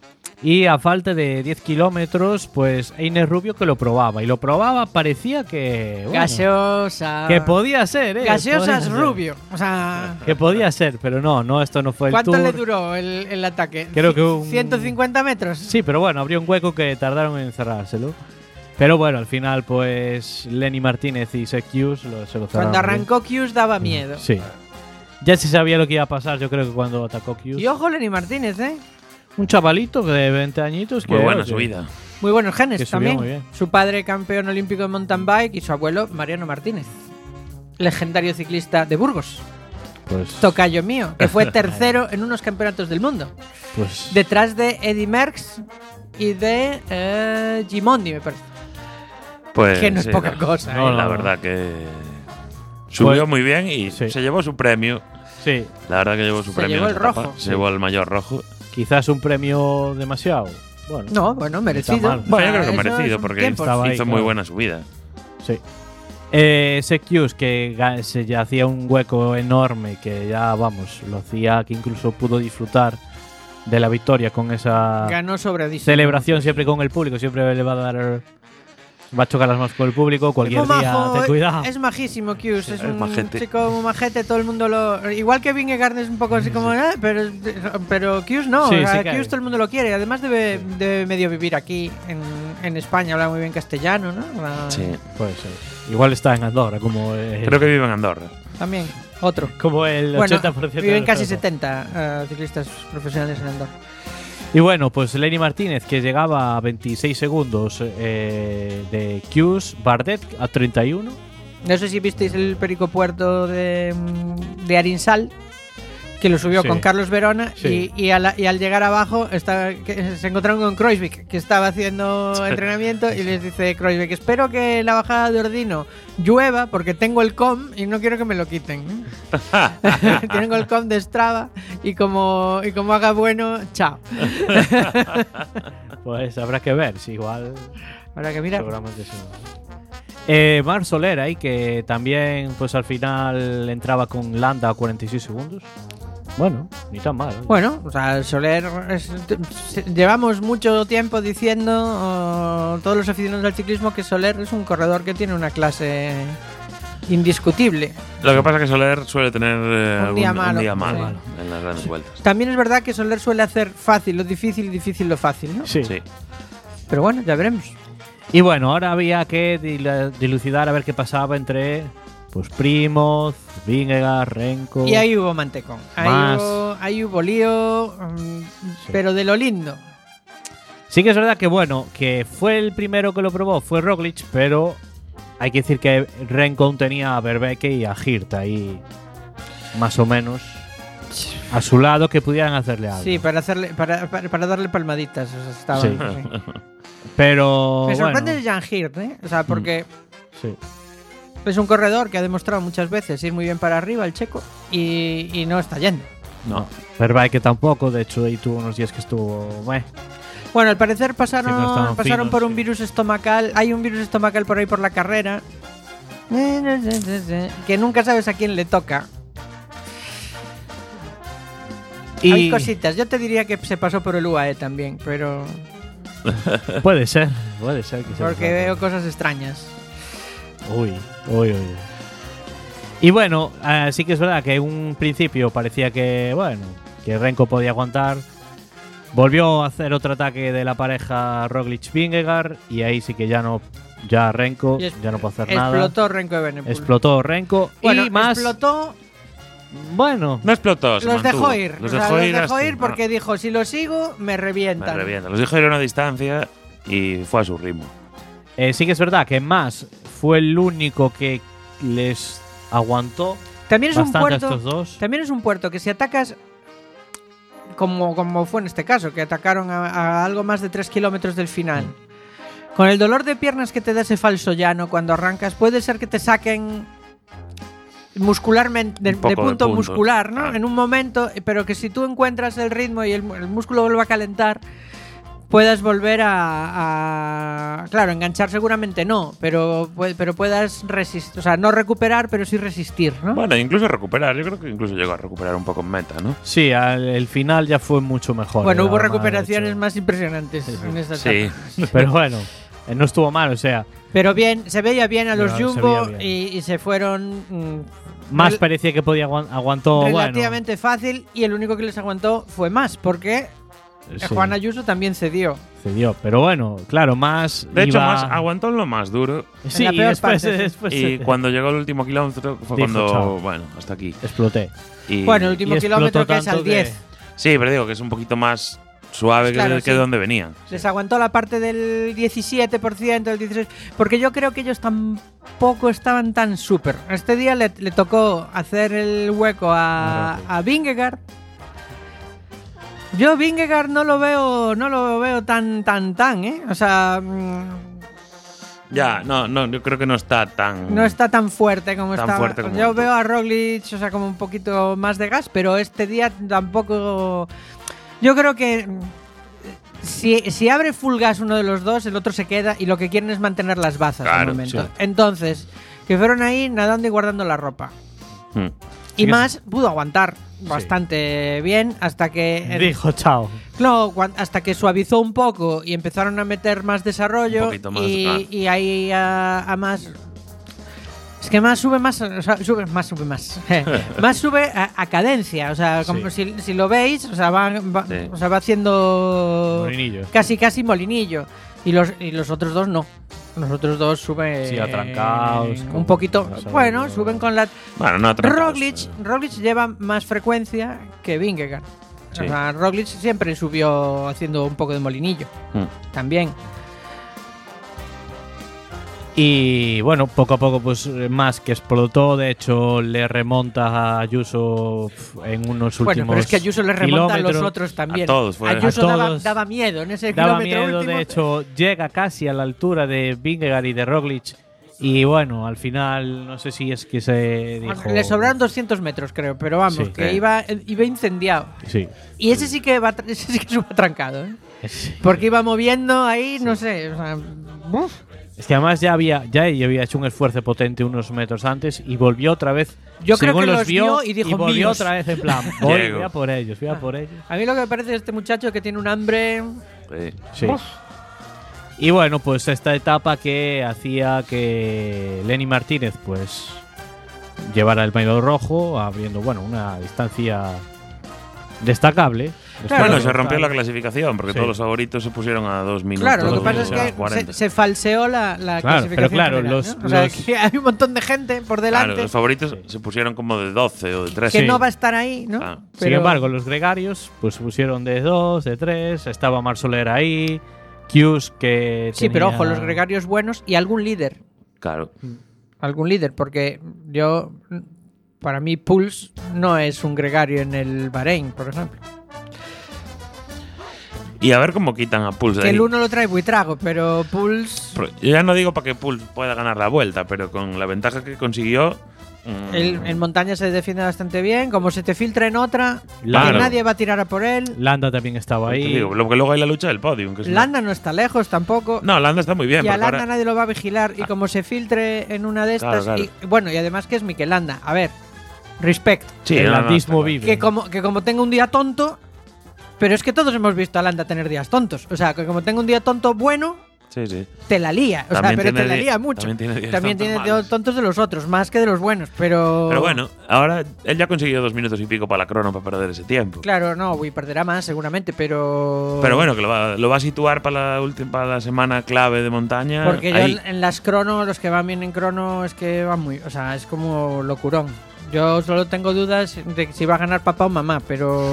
[SPEAKER 5] Y a falta de diez kilómetros, pues Einer Rubio que lo probaba. Y lo probaba, parecía que. bueno,
[SPEAKER 3] Gaseosa.
[SPEAKER 5] que podía ser, ¿eh?
[SPEAKER 3] Gaseosas
[SPEAKER 5] Podía ser.
[SPEAKER 3] Rubio. O sea.
[SPEAKER 5] Que podía ser, pero no, no, esto no fue el
[SPEAKER 3] ¿Cuánto
[SPEAKER 5] Tour.
[SPEAKER 3] le duró el, el ataque?
[SPEAKER 5] Creo que un-
[SPEAKER 3] ¿ciento cincuenta metros?
[SPEAKER 5] Sí, pero bueno, abrió un hueco que tardaron en cerrárselo. Pero bueno, al final, pues Lenny Martínez y Seth Hughes lo, se lo cerraron.
[SPEAKER 3] Cuando arrancó Hughes daba miedo.
[SPEAKER 5] Sí. Ya se sabía lo que iba a pasar, yo creo que cuando atacó Hughes.
[SPEAKER 3] Y ojo, Lenny Martínez, ¿eh?
[SPEAKER 5] Un chavalito de veinte añitos que.
[SPEAKER 4] Muy buena
[SPEAKER 5] que-
[SPEAKER 4] subida.
[SPEAKER 3] Muy buenos genes
[SPEAKER 5] Que subió
[SPEAKER 3] también.
[SPEAKER 5] muy bien.
[SPEAKER 3] Su padre campeón olímpico de mountain bike y su abuelo Mariano Martínez. Legendario ciclista de Burgos.
[SPEAKER 5] Pues.
[SPEAKER 3] Tocayo mío, que fue tercero en unos campeonatos del mundo.
[SPEAKER 5] Pues.
[SPEAKER 3] Detrás de Eddy Merckx y de eh, Gimondi, me parece.
[SPEAKER 4] Pues,
[SPEAKER 3] Que no es
[SPEAKER 4] sí,
[SPEAKER 3] poca
[SPEAKER 4] la-
[SPEAKER 3] cosa,
[SPEAKER 5] No,
[SPEAKER 3] ¿eh?
[SPEAKER 5] no,
[SPEAKER 4] La
[SPEAKER 5] no.
[SPEAKER 4] verdad que subió
[SPEAKER 5] Pues-
[SPEAKER 4] muy bien y
[SPEAKER 5] sí.
[SPEAKER 4] se llevó su premio.
[SPEAKER 5] Sí.
[SPEAKER 4] La verdad que llevó su
[SPEAKER 3] Se
[SPEAKER 4] premio.
[SPEAKER 3] llevó
[SPEAKER 4] en
[SPEAKER 3] el
[SPEAKER 4] esa etapa.
[SPEAKER 3] rojo.
[SPEAKER 4] Se
[SPEAKER 5] Sí.
[SPEAKER 4] llevó el mayor rojo.
[SPEAKER 5] Quizás un premio demasiado. Bueno.
[SPEAKER 3] No, bueno, merecido.
[SPEAKER 5] mal.
[SPEAKER 4] Bueno, yo creo que
[SPEAKER 3] eso
[SPEAKER 4] merecido
[SPEAKER 3] es
[SPEAKER 4] porque
[SPEAKER 3] tiempos.
[SPEAKER 5] Estaba ahí,
[SPEAKER 4] hizo muy
[SPEAKER 5] claro.
[SPEAKER 4] buena subida.
[SPEAKER 5] Sí. Eh, Seth Hughes, que ga- se ya hacía un hueco enorme, que ya, vamos, lo hacía que incluso pudo disfrutar de la victoria con esa
[SPEAKER 3] Ganó sobradísimo.
[SPEAKER 5] celebración siempre con el público, siempre le va a dar. Va a chocar las manos con el público, cualquier
[SPEAKER 3] Es muy
[SPEAKER 5] día,
[SPEAKER 3] majo,
[SPEAKER 5] ten
[SPEAKER 3] eh,
[SPEAKER 5] cuidado.
[SPEAKER 3] Es majísimo, Hughes.
[SPEAKER 4] Sí,
[SPEAKER 3] es
[SPEAKER 4] es
[SPEAKER 3] un
[SPEAKER 4] majete.
[SPEAKER 3] chico muy majete, todo el mundo lo. Igual que Vingegaard es un poco así como. eh, pero, pero Hughes no.
[SPEAKER 5] Sí,
[SPEAKER 3] o sea,
[SPEAKER 5] sí que hay.
[SPEAKER 3] Hughes todo el mundo lo quiere. Además, debe, debe medio vivir aquí en, en España. Habla muy bien castellano, ¿no? La-
[SPEAKER 4] Sí.
[SPEAKER 5] Puede ser. Igual está en Andorra, como el,
[SPEAKER 4] Creo que vive en Andorra.
[SPEAKER 3] También. Otro.
[SPEAKER 5] como el
[SPEAKER 3] Bueno,
[SPEAKER 5] ochenta por ciento
[SPEAKER 3] viven
[SPEAKER 5] de
[SPEAKER 3] casi
[SPEAKER 5] los
[SPEAKER 3] setenta eh, ciclistas profesionales en Andorra.
[SPEAKER 5] Y bueno, pues Lenny Martínez, que llegaba a veintiséis segundos eh, de Hughes, Bardet a treinta y uno.
[SPEAKER 3] No sé si visteis el Perico Puerto de, mm, de Arinsal, que lo subió
[SPEAKER 5] Sí.
[SPEAKER 3] con Carlos Verona,
[SPEAKER 5] Sí.
[SPEAKER 3] y, y, al, y al llegar abajo está, que se encontraron con Kreuzvik, que estaba haciendo entrenamiento, y les dice Kreuzvik: espero que la bajada de Ordino llueva porque tengo el com y no quiero que me lo quiten. Tengo el com de Strava y como, y como haga bueno, chao.
[SPEAKER 5] Pues habrá que ver, si igual.
[SPEAKER 3] Ahora que mira,
[SPEAKER 5] Seguramente sí. Eh, Marc Soler ahí, que también pues al final entraba con Landa a cuarenta y seis segundos. Bueno, ni tan mal. ¿eh?
[SPEAKER 3] bueno, o sea, Soler es- se- llevamos mucho tiempo diciendo oh, todos los aficionados al ciclismo que Soler es un corredor que tiene una clase indiscutible.
[SPEAKER 4] Lo que pasa es que Soler suele tener eh,
[SPEAKER 3] Un
[SPEAKER 4] algún-
[SPEAKER 3] día malo,
[SPEAKER 4] un día malo
[SPEAKER 3] sí.
[SPEAKER 4] en las grandes vueltas.
[SPEAKER 3] También es verdad que Soler suele hacer fácil lo difícil y difícil lo fácil, ¿no?
[SPEAKER 5] Sí.
[SPEAKER 4] Sí.
[SPEAKER 3] Pero bueno, ya veremos.
[SPEAKER 5] Y bueno, ahora había que dil- dilucidar a ver qué pasaba entre pues Primoz, Vingegaard, Renko.
[SPEAKER 3] Y ahí hubo mantecón. Ahí
[SPEAKER 5] Más.
[SPEAKER 3] hubo, ahí hubo lío, mm, pero de lo lindo.
[SPEAKER 5] Sí que es verdad que bueno, que fue el primero que lo probó, fue Roglic, pero hay que decir que Renko tenía a Verbeke y a Hirt ahí más o menos a su lado que pudieran hacerle algo.
[SPEAKER 3] Sí, para hacerle, para, para, para darle palmaditas. o sea, estaba,
[SPEAKER 5] Sí.
[SPEAKER 3] sí.
[SPEAKER 5] Pero
[SPEAKER 3] Me sorprende
[SPEAKER 5] bueno,
[SPEAKER 3] Jan Hirt, ¿eh? O sea, porque
[SPEAKER 5] sí.
[SPEAKER 3] es un corredor que ha demostrado muchas veces ir muy bien para arriba, el checo, y, y no está yendo.
[SPEAKER 5] No, Verbeke tampoco, de hecho ahí tuvo unos días que estuvo, bueno,
[SPEAKER 3] Bueno, al parecer
[SPEAKER 5] Sí,
[SPEAKER 3] pasaron,
[SPEAKER 5] no estaban
[SPEAKER 3] pasaron
[SPEAKER 5] finos,
[SPEAKER 3] por un
[SPEAKER 5] sí.
[SPEAKER 3] virus estomacal. Hay un virus estomacal por ahí por la carrera. Que nunca sabes a quién le toca.
[SPEAKER 5] Y
[SPEAKER 3] Hay cositas. Yo te diría que se pasó por el U A E también, pero.
[SPEAKER 5] puede ser, puede ser que sea.
[SPEAKER 3] Porque veo cosas extrañas.
[SPEAKER 5] Uy, uy, uy. Y bueno, eh, sí que es verdad que en un principio parecía que, bueno, que Renko podía aguantar. Volvió a hacer otro ataque de la pareja Roglic-Vingegaard y ahí sí que ya no, ya Renko
[SPEAKER 3] Y es-
[SPEAKER 5] ya no puede hacer nada.
[SPEAKER 3] Explotó Renko de Benepul.
[SPEAKER 5] Explotó Renko
[SPEAKER 3] Bueno,
[SPEAKER 5] y más.
[SPEAKER 3] explotó.
[SPEAKER 5] Bueno,
[SPEAKER 4] No explotó, se
[SPEAKER 3] Los
[SPEAKER 4] mantuvo.
[SPEAKER 3] dejó ir.
[SPEAKER 4] Los
[SPEAKER 3] O sea,
[SPEAKER 4] dejó
[SPEAKER 3] los
[SPEAKER 4] ir,
[SPEAKER 3] dejó
[SPEAKER 4] hasta-
[SPEAKER 3] ir porque dijo: si lo sigo, me
[SPEAKER 4] Me
[SPEAKER 3] revientan.
[SPEAKER 4] revienta. Los dejó ir a una distancia y fue a su ritmo.
[SPEAKER 5] eh, sí que es verdad que más fue el único que les aguantó
[SPEAKER 3] También es un
[SPEAKER 5] bastante a
[SPEAKER 3] puerto.
[SPEAKER 5] estos dos.
[SPEAKER 3] También es un puerto que si atacas. Como, como fue en este caso, que atacaron a, a algo más de tres kilómetros del final. Con el dolor de piernas que te da ese falso llano cuando arrancas, puede ser que te saquen muscularmente, de,
[SPEAKER 4] Un poco
[SPEAKER 3] de
[SPEAKER 4] de
[SPEAKER 3] punto
[SPEAKER 4] punto.
[SPEAKER 3] muscular, ¿no?
[SPEAKER 4] Ah.
[SPEAKER 3] En un momento, pero que si tú encuentras el ritmo y el, el músculo vuelve a calentar, puedas volver a, a- claro, enganchar seguramente no, pero, pu- pero puedas resistir, o sea, no recuperar, pero sí resistir, ¿no?
[SPEAKER 4] Bueno, incluso recuperar. Yo creo que incluso llegó a recuperar un poco en meta, ¿no?
[SPEAKER 5] Sí, al, el final ya fue mucho mejor.
[SPEAKER 3] Bueno,
[SPEAKER 5] era
[SPEAKER 3] hubo
[SPEAKER 5] más
[SPEAKER 3] recuperaciones
[SPEAKER 5] hecho.
[SPEAKER 3] más impresionantes
[SPEAKER 5] Sí, sí.
[SPEAKER 3] en esta
[SPEAKER 4] Sí.
[SPEAKER 3] etapa.
[SPEAKER 5] Pero bueno, eh, no estuvo mal, o sea,
[SPEAKER 3] Pero bien, se veía bien a los
[SPEAKER 5] No, se
[SPEAKER 3] Jumbo
[SPEAKER 5] veía bien.
[SPEAKER 3] y, y se fueron mm,
[SPEAKER 5] más
[SPEAKER 3] rel-
[SPEAKER 5] parecía que podía aguan- aguantó,
[SPEAKER 3] relativamente fácil y el único que les aguantó fue más, porque
[SPEAKER 5] bueno. Sí,
[SPEAKER 3] Juan Ayuso también cedió.
[SPEAKER 5] cedió, pero bueno, claro, más
[SPEAKER 4] De hecho,
[SPEAKER 5] iba-
[SPEAKER 4] más aguantó en lo más duro.
[SPEAKER 5] Sí,
[SPEAKER 3] la
[SPEAKER 5] y
[SPEAKER 3] peor
[SPEAKER 5] después,
[SPEAKER 3] parte, sí.
[SPEAKER 5] después
[SPEAKER 4] Y
[SPEAKER 5] eh,
[SPEAKER 4] cuando llegó el último kilómetro fue
[SPEAKER 5] Dijo,
[SPEAKER 4] cuando,
[SPEAKER 5] chao.
[SPEAKER 4] bueno, hasta aquí.
[SPEAKER 5] exploté.
[SPEAKER 4] Y,
[SPEAKER 3] Bueno, el último
[SPEAKER 5] Y explotó
[SPEAKER 3] kilómetro que es
[SPEAKER 5] tanto
[SPEAKER 3] al diez.
[SPEAKER 4] Sí, pero digo que es un poquito más suave
[SPEAKER 3] Claro,
[SPEAKER 4] que, que
[SPEAKER 3] sí.
[SPEAKER 4] de donde venían.
[SPEAKER 3] Les aguantó la parte del diecisiete por ciento, del dieciséis por ciento, porque yo creo que ellos tampoco estaban tan súper. Este día le, le tocó hacer el hueco a,
[SPEAKER 5] Ah,
[SPEAKER 3] a Vingegaard. Yo Vingegaard no lo veo, no lo veo tan, tan, tan, ¿eh? O sea, mm,
[SPEAKER 4] Ya, no, no, yo creo que no está tan.
[SPEAKER 3] no está tan fuerte como
[SPEAKER 4] Tan
[SPEAKER 3] estaba.
[SPEAKER 4] fuerte como
[SPEAKER 3] Yo
[SPEAKER 4] tú.
[SPEAKER 3] veo a Roglic, o sea, como un poquito más de gas, pero este día tampoco. Yo creo que mm, si, si abre full gas uno de los dos, el otro se queda y lo que quieren es mantener las bazas al
[SPEAKER 4] Claro,
[SPEAKER 3] momento.
[SPEAKER 4] sí.
[SPEAKER 3] Entonces, que fueron ahí nadando y guardando la ropa.
[SPEAKER 4] Hmm.
[SPEAKER 3] Y
[SPEAKER 5] que
[SPEAKER 3] más pudo aguantar bastante bien hasta que en-
[SPEAKER 5] Dijo chao.
[SPEAKER 3] no, cuan- hasta que suavizó un poco y empezaron a meter más
[SPEAKER 4] Un
[SPEAKER 3] desarrollo
[SPEAKER 4] poquito más,
[SPEAKER 3] y,
[SPEAKER 4] ah.
[SPEAKER 3] y ahí a, a más. Es que más sube más, o sea, sube más, sube más. Más sube a, a cadencia, o sea, como si, si lo veis, o sea, va, va-
[SPEAKER 4] Sí.
[SPEAKER 3] o sea, va haciendo
[SPEAKER 5] Molinillo.
[SPEAKER 3] casi casi molinillo y los y los otros dos no. Los otros dos suben
[SPEAKER 5] Sí, atrancados,
[SPEAKER 3] un
[SPEAKER 5] con-
[SPEAKER 3] poquito.
[SPEAKER 5] con-
[SPEAKER 3] Bueno, suben con la
[SPEAKER 4] Bueno, no trancados,
[SPEAKER 3] Roglic,
[SPEAKER 4] pero-
[SPEAKER 3] Roglic lleva más frecuencia que Vingegaard.
[SPEAKER 4] Sí.
[SPEAKER 3] O sea, Roglic siempre subió haciendo un poco de molinillo.
[SPEAKER 4] Hmm.
[SPEAKER 3] También.
[SPEAKER 5] Y bueno, poco a poco, pues eh, más que explotó. De hecho, le remonta a Ayuso pf, en unos últimos.
[SPEAKER 3] Bueno, pero es que Ayuso le remonta a los
[SPEAKER 5] kilómetros.
[SPEAKER 3] otros también.
[SPEAKER 4] A todos, fue-
[SPEAKER 3] Ayuso
[SPEAKER 5] A
[SPEAKER 3] daba,
[SPEAKER 5] todos.
[SPEAKER 3] daba miedo en ese
[SPEAKER 5] Daba
[SPEAKER 3] kilómetro
[SPEAKER 5] miedo,
[SPEAKER 3] último.
[SPEAKER 5] de hecho, llega casi a la altura de Vingegaard y de Roglic. Y bueno, al final, no sé si es que se dijo.
[SPEAKER 3] Le sobraron doscientos metros, creo, pero vamos,
[SPEAKER 5] Sí.
[SPEAKER 3] que
[SPEAKER 4] Sí.
[SPEAKER 3] iba, iba incendiado.
[SPEAKER 5] Sí.
[SPEAKER 3] Y ese sí que va, ese sí que sube atrancado, ¿eh?
[SPEAKER 5] Sí.
[SPEAKER 3] Porque iba moviendo ahí, no sé, o sea, uf.
[SPEAKER 5] Es que además ya había, ya había hecho un esfuerzo potente unos metros antes y volvió otra vez.
[SPEAKER 3] Yo creo
[SPEAKER 5] según
[SPEAKER 3] que
[SPEAKER 5] los
[SPEAKER 3] los
[SPEAKER 5] vio
[SPEAKER 3] vio y dijo,
[SPEAKER 5] volvió
[SPEAKER 3] "Míos".
[SPEAKER 5] otra vez en plan. Voy,
[SPEAKER 4] Llego.
[SPEAKER 5] voy a por ellos, voy a por ellos.
[SPEAKER 3] A mí lo que me parece de este muchacho que tiene un hambre.
[SPEAKER 4] Sí.
[SPEAKER 5] Sí. Y bueno, pues esta etapa que hacía que Lenny Martínez pues llevara el maillot rojo, abriendo bueno una distancia destacable.
[SPEAKER 3] Claro.
[SPEAKER 4] Bueno,
[SPEAKER 3] Claro.
[SPEAKER 4] se rompió la clasificación porque
[SPEAKER 5] Sí.
[SPEAKER 4] todos los favoritos se pusieron a dos minutos.
[SPEAKER 3] Claro, lo que
[SPEAKER 5] Todos
[SPEAKER 3] pasa es
[SPEAKER 5] los
[SPEAKER 3] que
[SPEAKER 4] cuarenta.
[SPEAKER 3] se, se falseó la, la
[SPEAKER 5] Claro,
[SPEAKER 3] clasificación.
[SPEAKER 5] pero claro,
[SPEAKER 3] general,
[SPEAKER 5] los-
[SPEAKER 3] ¿no? O sea,
[SPEAKER 5] los-
[SPEAKER 3] que hay un montón de gente por delante
[SPEAKER 4] Claro, los favoritos se pusieron como de doce o de trece.
[SPEAKER 3] que
[SPEAKER 5] Sí.
[SPEAKER 3] no va a estar ahí, ¿no?
[SPEAKER 4] Ah.
[SPEAKER 5] Sin
[SPEAKER 3] Pero-
[SPEAKER 5] embargo, los gregarios pues se pusieron de dos, de tres, estaba Mar Soler ahí, Hughes que
[SPEAKER 3] Sí, pero
[SPEAKER 5] tenía-
[SPEAKER 3] ojo, los gregarios buenos y algún líder.
[SPEAKER 4] Claro.
[SPEAKER 3] Algún líder, porque yo. Para mí, Pulse no es un gregario en el Bahrein, por ejemplo.
[SPEAKER 4] Y a ver cómo quitan a Pulse de
[SPEAKER 3] Que
[SPEAKER 4] ahí.
[SPEAKER 3] el uno lo trae Buitrago, pero Pulse.
[SPEAKER 4] Pero yo ya no digo para que Pulse pueda ganar la vuelta, pero con la ventaja que consiguió. mm,
[SPEAKER 3] él en montaña se defiende bastante bien. Como se te filtra en otra,
[SPEAKER 5] Claro.
[SPEAKER 3] que nadie va a tirar a por él.
[SPEAKER 5] Landa también estaba
[SPEAKER 4] te
[SPEAKER 5] ahí.
[SPEAKER 4] digo, lo que luego hay la lucha del podium. Que es una-
[SPEAKER 3] Landa no está lejos tampoco.
[SPEAKER 4] No, Landa está muy bien.
[SPEAKER 3] y a
[SPEAKER 4] porque
[SPEAKER 3] Landa
[SPEAKER 4] ahora-
[SPEAKER 3] nadie lo va a vigilar. Y como se filtre en una de
[SPEAKER 4] Claro,
[SPEAKER 3] estas.
[SPEAKER 4] claro.
[SPEAKER 3] Y, bueno, y además que es Mikel Landa. A ver, Respect.
[SPEAKER 4] Sí,
[SPEAKER 5] el
[SPEAKER 4] no, no,
[SPEAKER 5] landismo
[SPEAKER 4] está
[SPEAKER 5] vive.
[SPEAKER 3] Que como, que como tenga un día tonto, pero es que todos hemos visto a Landa tener días tontos. O sea, que como tenga un día tonto bueno,
[SPEAKER 4] Sí, sí.
[SPEAKER 3] te la lía. O
[SPEAKER 4] También
[SPEAKER 3] sea, pero
[SPEAKER 4] tiene
[SPEAKER 3] te la
[SPEAKER 4] di-
[SPEAKER 3] lía mucho.
[SPEAKER 4] también tiene días
[SPEAKER 3] También
[SPEAKER 4] tontos
[SPEAKER 3] tiene
[SPEAKER 4] malos.
[SPEAKER 3] días tontos de los otros, más que de los buenos. Pero.
[SPEAKER 4] Pero bueno, ahora él ya ha conseguido dos minutos y pico para la crono para perder ese tiempo.
[SPEAKER 3] Claro, no, Wii perderá más seguramente, pero.
[SPEAKER 4] Pero bueno, que lo va, lo va a situar para la última para la semana clave de montaña.
[SPEAKER 3] Porque yo
[SPEAKER 4] ahí.
[SPEAKER 3] en, en las crono, los que van bien en crono, es que van muy. O sea, es como locurón. Yo solo tengo dudas de si va a ganar papá o mamá, pero.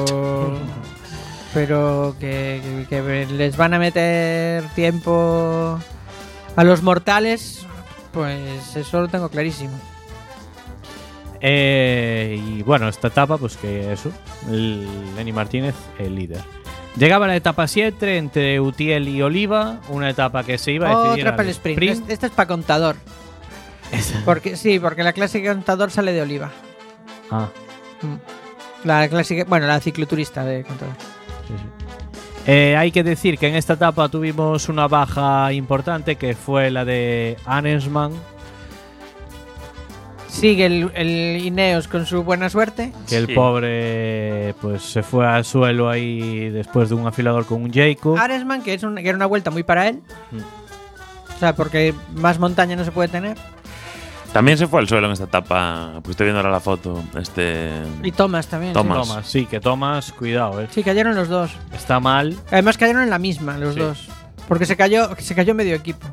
[SPEAKER 3] pero que, que, que les van a meter tiempo a los mortales, pues eso lo tengo clarísimo.
[SPEAKER 5] Eh, y bueno, esta etapa, pues que eso, el Lenny Martínez, el líder. Llegaba la etapa siete entre Utiel y Oliva, una etapa que se iba a decidir
[SPEAKER 3] Otra
[SPEAKER 5] al
[SPEAKER 3] para el sprint. Este, este es para contador. Porque, sí, porque la clásica contador sale de Oliva.
[SPEAKER 5] Ah,
[SPEAKER 3] Mm. La clásica, bueno, la cicloturista de contador.
[SPEAKER 5] sí, sí. Eh, hay que decir que en esta etapa tuvimos una baja importante que fue la de Anesman,
[SPEAKER 3] Sigue el, el Ineos con su buena suerte.
[SPEAKER 5] que el
[SPEAKER 4] Sí.
[SPEAKER 5] pobre pues se fue al suelo ahí después de un afilador con un Jacob.
[SPEAKER 3] Aresman, que, es un- que era una vuelta muy para él.
[SPEAKER 5] Mm.
[SPEAKER 3] O sea, porque más montaña no se puede tener.
[SPEAKER 4] También se fue al suelo en esta etapa. Pues estoy viendo ahora la foto. Este.
[SPEAKER 3] Y Thomas también.
[SPEAKER 4] Thomas.
[SPEAKER 3] Sí.
[SPEAKER 5] Thomas, sí, que Thomas, cuidado, eh.
[SPEAKER 3] Sí, cayeron los dos.
[SPEAKER 5] Está mal.
[SPEAKER 3] Además cayeron en la misma, los
[SPEAKER 5] Sí.
[SPEAKER 3] dos. Porque se cayó, se cayó medio equipo.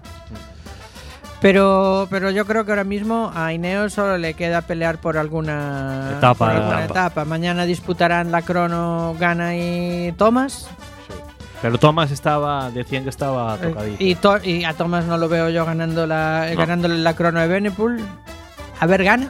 [SPEAKER 3] Pero, pero yo creo que ahora mismo a Ineos solo le queda pelear por alguna
[SPEAKER 5] Etapa,
[SPEAKER 3] por alguna
[SPEAKER 4] etapa.
[SPEAKER 3] etapa. Mañana disputarán la crono Gana y Thomas.
[SPEAKER 5] Pero Thomas estaba, decían que estaba
[SPEAKER 3] Eh,
[SPEAKER 5] tocadito.
[SPEAKER 3] y, To- y a Thomas no lo veo yo ganando la,
[SPEAKER 4] No.
[SPEAKER 3] ganándole la crono de Benepool. A ver, gana.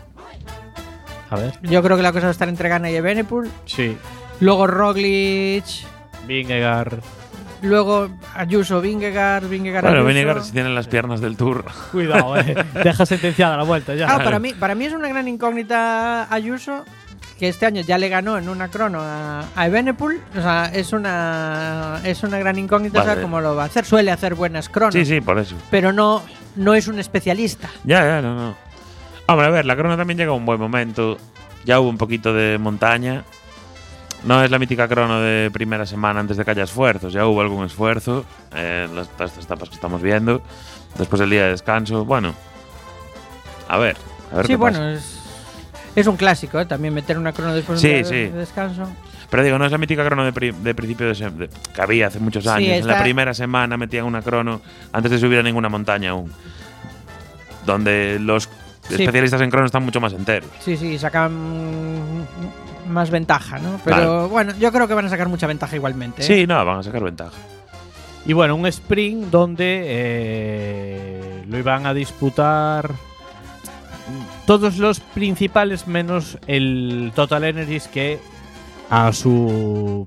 [SPEAKER 5] A ver.
[SPEAKER 3] Yo creo que la cosa va a estar entre Gana y Benepool.
[SPEAKER 5] Sí.
[SPEAKER 3] Luego Roglic.
[SPEAKER 5] Vingegaard.
[SPEAKER 3] Luego Ayuso, Vingegaard, Vingegaard,
[SPEAKER 4] Bueno,
[SPEAKER 3] Ayuso.
[SPEAKER 4] Vinegar si tiene las piernas del Tour.
[SPEAKER 5] Cuidado, eh. Deja sentenciada la vuelta ya.
[SPEAKER 3] Ah, para mí, para mí es una gran incógnita Ayuso, que este año ya le ganó en una crono a, a Evenepoel. O sea, es una es una gran incógnita
[SPEAKER 4] Vale.
[SPEAKER 3] saber cómo lo va a hacer. Suele hacer buenas cronos,
[SPEAKER 4] Sí, sí, por eso.
[SPEAKER 3] pero no, no es un especialista.
[SPEAKER 4] Ya, ya, no, no. Hombre, a ver, la crono también llega a un buen momento. Ya hubo un poquito de montaña. No es la mítica crono de primera semana antes de que haya esfuerzos. Ya hubo algún esfuerzo en las, todas estas etapas que estamos viendo. Después del día de descanso. Bueno, a ver. A ver
[SPEAKER 3] Sí,
[SPEAKER 4] qué
[SPEAKER 3] bueno,
[SPEAKER 4] pasa.
[SPEAKER 3] es, es un clásico, ¿eh? También meter una crono después
[SPEAKER 4] Sí,
[SPEAKER 3] de, un día
[SPEAKER 4] sí.
[SPEAKER 3] de descanso.
[SPEAKER 4] Pero digo, no es la mítica crono de, pri- de principio de, se- de- que había hace muchos
[SPEAKER 3] Sí,
[SPEAKER 4] años. En la
[SPEAKER 3] esta-
[SPEAKER 4] primera semana metían una crono antes de subir a ninguna montaña aún. Donde los
[SPEAKER 3] Sí.
[SPEAKER 4] especialistas en crono están mucho más enteros.
[SPEAKER 3] Sí, sí, sacan más ventaja, ¿no? Pero
[SPEAKER 4] Claro.
[SPEAKER 3] bueno, yo creo que van a sacar mucha ventaja igualmente. ¿eh?
[SPEAKER 4] Sí, no, van a sacar ventaja.
[SPEAKER 5] Y bueno, un sprint donde eh, lo iban a disputar todos los principales menos el Total Energies, que a su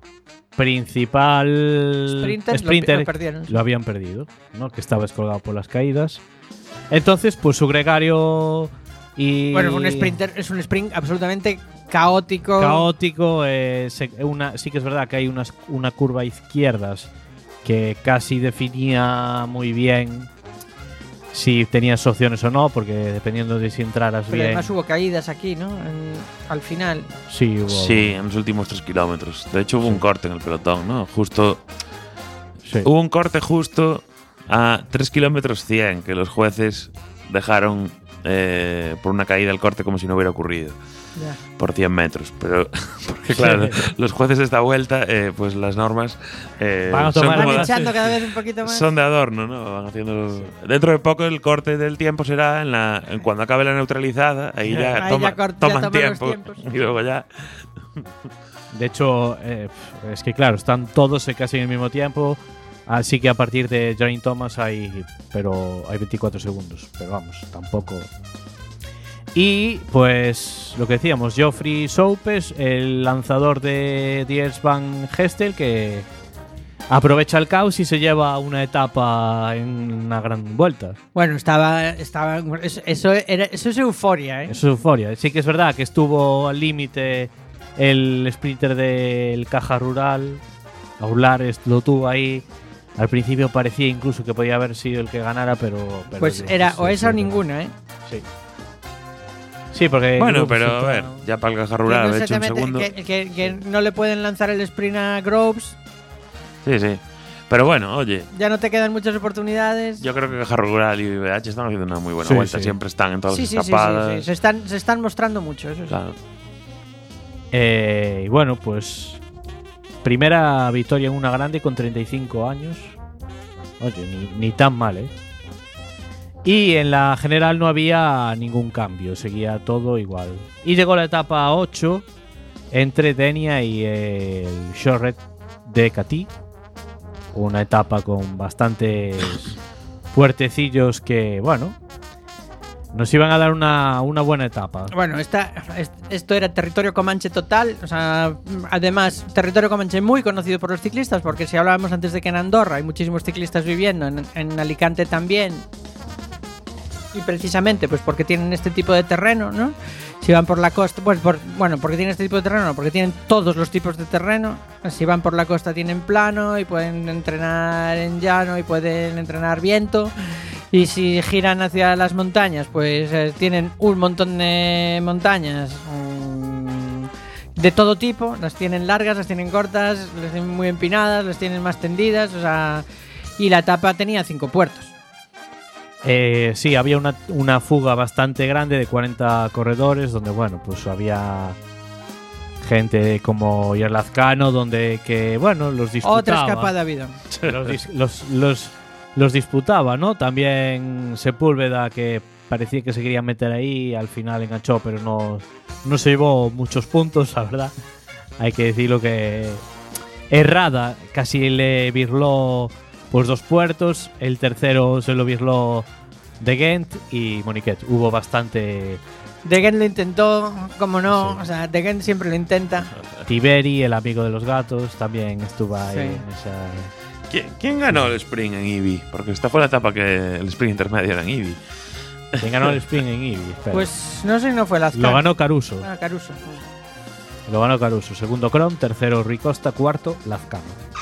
[SPEAKER 5] principal
[SPEAKER 3] Sprinters lo-
[SPEAKER 5] sprinter
[SPEAKER 3] lo perdieron.
[SPEAKER 5] lo habían perdido, ¿no? Que estaba descolgado por las caídas. Entonces, pues su gregario y
[SPEAKER 3] Bueno, fue un sprinter, es un sprint absolutamente caótico.
[SPEAKER 5] caótico. eh, se- una, sí que es verdad que hay unas, una curva a izquierdas que casi definía muy bien si tenías opciones o no, porque dependiendo de si entraras
[SPEAKER 3] Pero
[SPEAKER 5] bien.
[SPEAKER 3] además hubo caídas aquí, ¿no? En- al final.
[SPEAKER 5] Sí, hubo.
[SPEAKER 4] Sí, en los últimos tres kilómetros. De hecho, hubo un corte en el pelotón, ¿no? Justo.
[SPEAKER 5] Sí.
[SPEAKER 4] Hubo un corte justo a tres kilómetros cien que los jueces dejaron eh, por una caída el corte como si no hubiera ocurrido.
[SPEAKER 3] Ya.
[SPEAKER 4] Por cien metros. Pero, porque claro, los jueces de esta vuelta, eh, pues las normas eh,
[SPEAKER 5] Van a
[SPEAKER 4] son,
[SPEAKER 5] tomar
[SPEAKER 4] como-
[SPEAKER 3] Van
[SPEAKER 5] las-
[SPEAKER 3] echando cada vez un poquito más.
[SPEAKER 4] son de adorno, ¿no? Van haciendo. Dentro de poco el corte del tiempo será en la en cuando acabe la neutralizada. Ahí ya,
[SPEAKER 3] Ahí
[SPEAKER 4] toma-
[SPEAKER 3] ya cort- ya
[SPEAKER 4] toman
[SPEAKER 3] toman los
[SPEAKER 4] tiempo.
[SPEAKER 3] tiempos.
[SPEAKER 4] Y luego ya.
[SPEAKER 5] De hecho, eh, es que claro, están todos casi en el mismo tiempo. Así que a partir de Geraint Thomas hay. Pero hay veinticuatro segundos. Pero vamos, tampoco. Y pues lo que decíamos, Geoffrey Soupes, el lanzador de Diers Van Gestel, que aprovecha el caos y se lleva una etapa en una gran vuelta.
[SPEAKER 3] Bueno, estaba. estaba eso, eso era, eso es euforia, ¿eh?
[SPEAKER 5] Eso es euforia. Sí que es verdad que estuvo al límite el sprinter del Caja Rural. Aulares lo tuvo ahí. Al principio parecía incluso que podía haber sido el que ganara, pero. pero
[SPEAKER 3] Pues
[SPEAKER 5] yo-
[SPEAKER 3] era
[SPEAKER 5] sí,
[SPEAKER 3] o
[SPEAKER 5] sí,
[SPEAKER 3] esa o
[SPEAKER 5] sí,
[SPEAKER 3] ninguna, ¿eh?
[SPEAKER 5] Sí. Sí, porque.
[SPEAKER 4] Bueno,
[SPEAKER 5] luego
[SPEAKER 4] pero a
[SPEAKER 5] resulta-
[SPEAKER 4] ver, ya para el caja
[SPEAKER 3] Que
[SPEAKER 4] rural,
[SPEAKER 3] no
[SPEAKER 4] de
[SPEAKER 3] se
[SPEAKER 4] hecho,
[SPEAKER 3] te
[SPEAKER 4] un
[SPEAKER 3] mete-
[SPEAKER 4] segundo.
[SPEAKER 3] que, que- que no le pueden lanzar el sprint a Groves.
[SPEAKER 4] Sí, sí. Pero bueno, oye,
[SPEAKER 3] Ya no te quedan muchas oportunidades.
[SPEAKER 4] yo creo que Caja Rural y B H están haciendo una muy buena
[SPEAKER 5] Sí,
[SPEAKER 4] vuelta.
[SPEAKER 5] sí.
[SPEAKER 4] Siempre están en todas
[SPEAKER 3] sí,
[SPEAKER 4] las
[SPEAKER 3] sí, sí, sí,
[SPEAKER 4] escapadas.
[SPEAKER 3] sí. Se, están, se están mostrando mucho, eso sí.
[SPEAKER 4] Claro.
[SPEAKER 5] Eh, y bueno, pues. Primera victoria en una grande con treinta y cinco años. Oye, ni, ni tan mal, ¿eh? Y en la general no había ningún cambio, seguía todo igual. Y llegó la etapa ocho entre Denia y el Shorret de Catí. Una etapa con bastantes puertecillos que, bueno, nos iban a dar una, una buena etapa.
[SPEAKER 3] Bueno, esta, est- esto era territorio comanche total. O sea, además, territorio comanche muy conocido por los ciclistas, porque si hablábamos antes de que en Andorra hay muchísimos ciclistas viviendo, en, en Alicante también. Y precisamente, pues porque tienen este tipo de terreno, ¿no? Si van por la costa, pues por, bueno, porque tienen este tipo de terreno, no, porque tienen todos los tipos de terreno. Si van por la costa tienen plano y pueden entrenar en llano y pueden entrenar viento. Y si giran hacia las montañas, pues eh, tienen un montón de montañas mm, de todo tipo. Las tienen largas, las tienen cortas, las tienen muy empinadas, las tienen más tendidas, o sea, y la etapa tenía cinco puertos.
[SPEAKER 5] Eh, sí, había una, una fuga bastante grande de cuarenta corredores, donde, bueno, pues había gente como Yerlazcano, donde que, bueno, los disputaba.
[SPEAKER 3] Otra escapada ha habido.
[SPEAKER 5] Los, dis- los, los, los disputaba, ¿no? También Sepúlveda, que parecía que se quería meter ahí, al final enganchó, pero no, no se llevó muchos puntos, la verdad. Hay que decirlo que Errada casi le birló pues dos puertos, el tercero se lo birló De Gent y Moniquet. Hubo bastante.
[SPEAKER 3] De Gent lo intentó, como no,
[SPEAKER 5] Sí.
[SPEAKER 3] o sea, De Gent siempre lo intenta.
[SPEAKER 5] Tiberi, el amigo de los gatos, también estuvo ahí
[SPEAKER 3] Sí.
[SPEAKER 5] en esa.
[SPEAKER 4] ¿Quién, quién ganó el sprint en Ibi? Porque esta fue la etapa que el sprint intermedio era en Ibi.
[SPEAKER 5] ¿Quién ganó el sprint en Ibi? Espera.
[SPEAKER 3] Pues no sé si no fue Lazcano.
[SPEAKER 5] lo ganó Caruso.
[SPEAKER 3] Ah, Caruso.
[SPEAKER 5] Lo ganó Caruso. Segundo Crom, tercero Ricosta, cuarto Lazcano.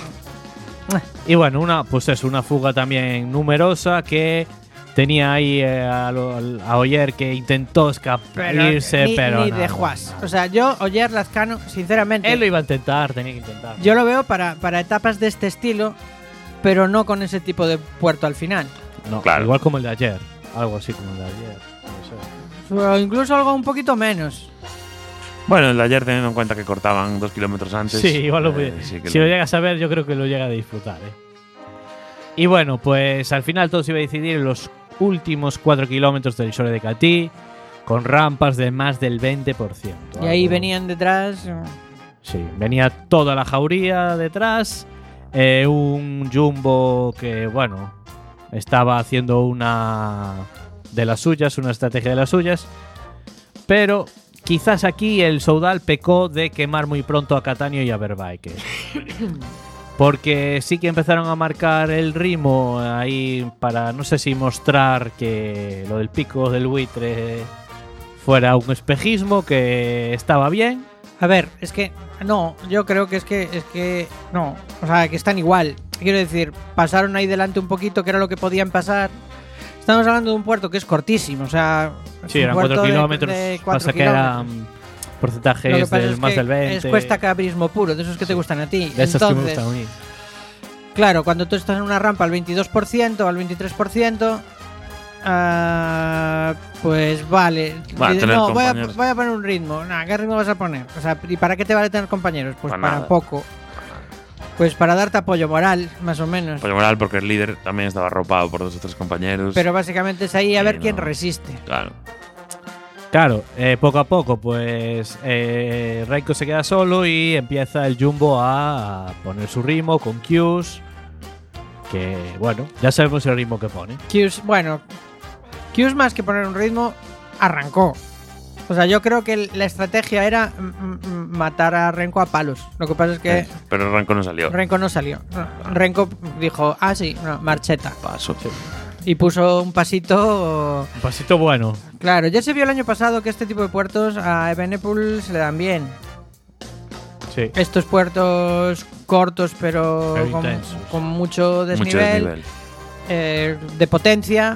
[SPEAKER 5] Y bueno, una, pues es una fuga también numerosa que tenía ahí eh, a, lo- a Oyer, que intentó escaparse,
[SPEAKER 3] ni,
[SPEAKER 5] pero
[SPEAKER 3] ni
[SPEAKER 5] nada.
[SPEAKER 3] de Juas. O sea, yo, Oyer Lazcano, sinceramente,
[SPEAKER 5] Él lo iba a intentar, tenía que intentar.
[SPEAKER 3] yo lo veo para, para etapas de este estilo, pero no con ese tipo de puerto al final.
[SPEAKER 5] No,
[SPEAKER 4] Claro.
[SPEAKER 5] igual como el de ayer. Algo así como el de ayer. No sé.
[SPEAKER 3] O incluso algo un poquito menos.
[SPEAKER 4] Bueno, el de ayer, teniendo en cuenta que cortaban dos kilómetros antes.
[SPEAKER 5] Sí, igual lo
[SPEAKER 4] eh,
[SPEAKER 5] puede-
[SPEAKER 4] sí que
[SPEAKER 5] Si
[SPEAKER 4] lo-
[SPEAKER 5] lo llegas a ver, yo creo que lo llega a disfrutar, ¿eh? Y bueno, pues al final todo se iba a decidir en los últimos cuatro kilómetros del Shore de Catí, con rampas de más del veinte por ciento.
[SPEAKER 3] Y ahí
[SPEAKER 5] Algo-
[SPEAKER 3] venían detrás.
[SPEAKER 5] Sí, venía toda la jauría detrás. eh, un Jumbo que, bueno, estaba haciendo una de las suyas, una estrategia de las suyas. Pero quizás aquí el Soudal pecó de quemar muy pronto a Catania y a Verbaeke. Porque sí que empezaron a marcar el ritmo ahí para, no sé si mostrar que lo del pico del buitre fuera un espejismo, que estaba bien.
[SPEAKER 3] A ver, es que no, yo creo que es que es que no, o sea, que están igual. Quiero decir, pasaron ahí delante un poquito, que era lo que podían pasar. Estamos hablando de un puerto que es cortísimo, o sea, es
[SPEAKER 5] Sí,
[SPEAKER 3] un
[SPEAKER 5] eran
[SPEAKER 3] puerto
[SPEAKER 5] cuatro
[SPEAKER 3] de-
[SPEAKER 5] kilómetros.
[SPEAKER 3] de cuatro
[SPEAKER 5] pasa que
[SPEAKER 3] kilómetros.
[SPEAKER 5] eran
[SPEAKER 3] Lo que
[SPEAKER 5] porcentajes
[SPEAKER 3] pasa
[SPEAKER 5] del
[SPEAKER 3] es
[SPEAKER 5] más
[SPEAKER 3] que
[SPEAKER 5] del veinte.
[SPEAKER 3] es cuesta cabrismo puro, de esos que te gustan a ti.
[SPEAKER 5] De esas que me
[SPEAKER 3] Entonces,
[SPEAKER 5] gustan a mí.
[SPEAKER 3] claro, cuando tú estás en una rampa al veintidós por ciento, al veintitrés por ciento, ah, pues vale.
[SPEAKER 4] Va a
[SPEAKER 3] Dices,
[SPEAKER 4] tener
[SPEAKER 3] no, voy a,
[SPEAKER 4] compañeros.
[SPEAKER 3] voy a poner un ritmo. Nah, ¿qué ritmo vas a poner? O sea, ¿y para qué te vale tener compañeros? Pues
[SPEAKER 4] Para
[SPEAKER 3] para,
[SPEAKER 4] nada.
[SPEAKER 3] poco. Pues para darte apoyo moral, más o menos.
[SPEAKER 4] Pues moral, porque el líder también estaba arropado por dos o tres compañeros.
[SPEAKER 3] Pero básicamente es ahí a
[SPEAKER 4] Sí,
[SPEAKER 3] ver quién
[SPEAKER 4] no.
[SPEAKER 3] resiste.
[SPEAKER 4] Claro.
[SPEAKER 5] Claro, eh, poco a poco, pues eh, Reiko se queda solo y empieza el Jumbo a poner su ritmo con Qs. Que bueno, ya sabemos el ritmo que pone.
[SPEAKER 3] Qs, bueno, Qs más que poner un ritmo, arrancó. O sea, yo creo que el- la estrategia era mm, mm, matar a Renko a palos. Lo que pasa es que
[SPEAKER 4] Eh, pero Ranco no salió.
[SPEAKER 3] Renko no salió. No, Renko dijo, ah, sí, no, marcheta.
[SPEAKER 4] Paso.
[SPEAKER 3] Y puso un pasito.
[SPEAKER 5] Un pasito bueno.
[SPEAKER 3] Claro, ya se vio el año pasado que este tipo de puertos a Evenepoel se le dan bien.
[SPEAKER 5] Sí.
[SPEAKER 3] Estos puertos cortos, pero
[SPEAKER 5] Pero
[SPEAKER 3] con,
[SPEAKER 5] intensos.
[SPEAKER 3] con mucho desnivel,
[SPEAKER 4] Mucho desnivel.
[SPEAKER 3] eh, de potencia,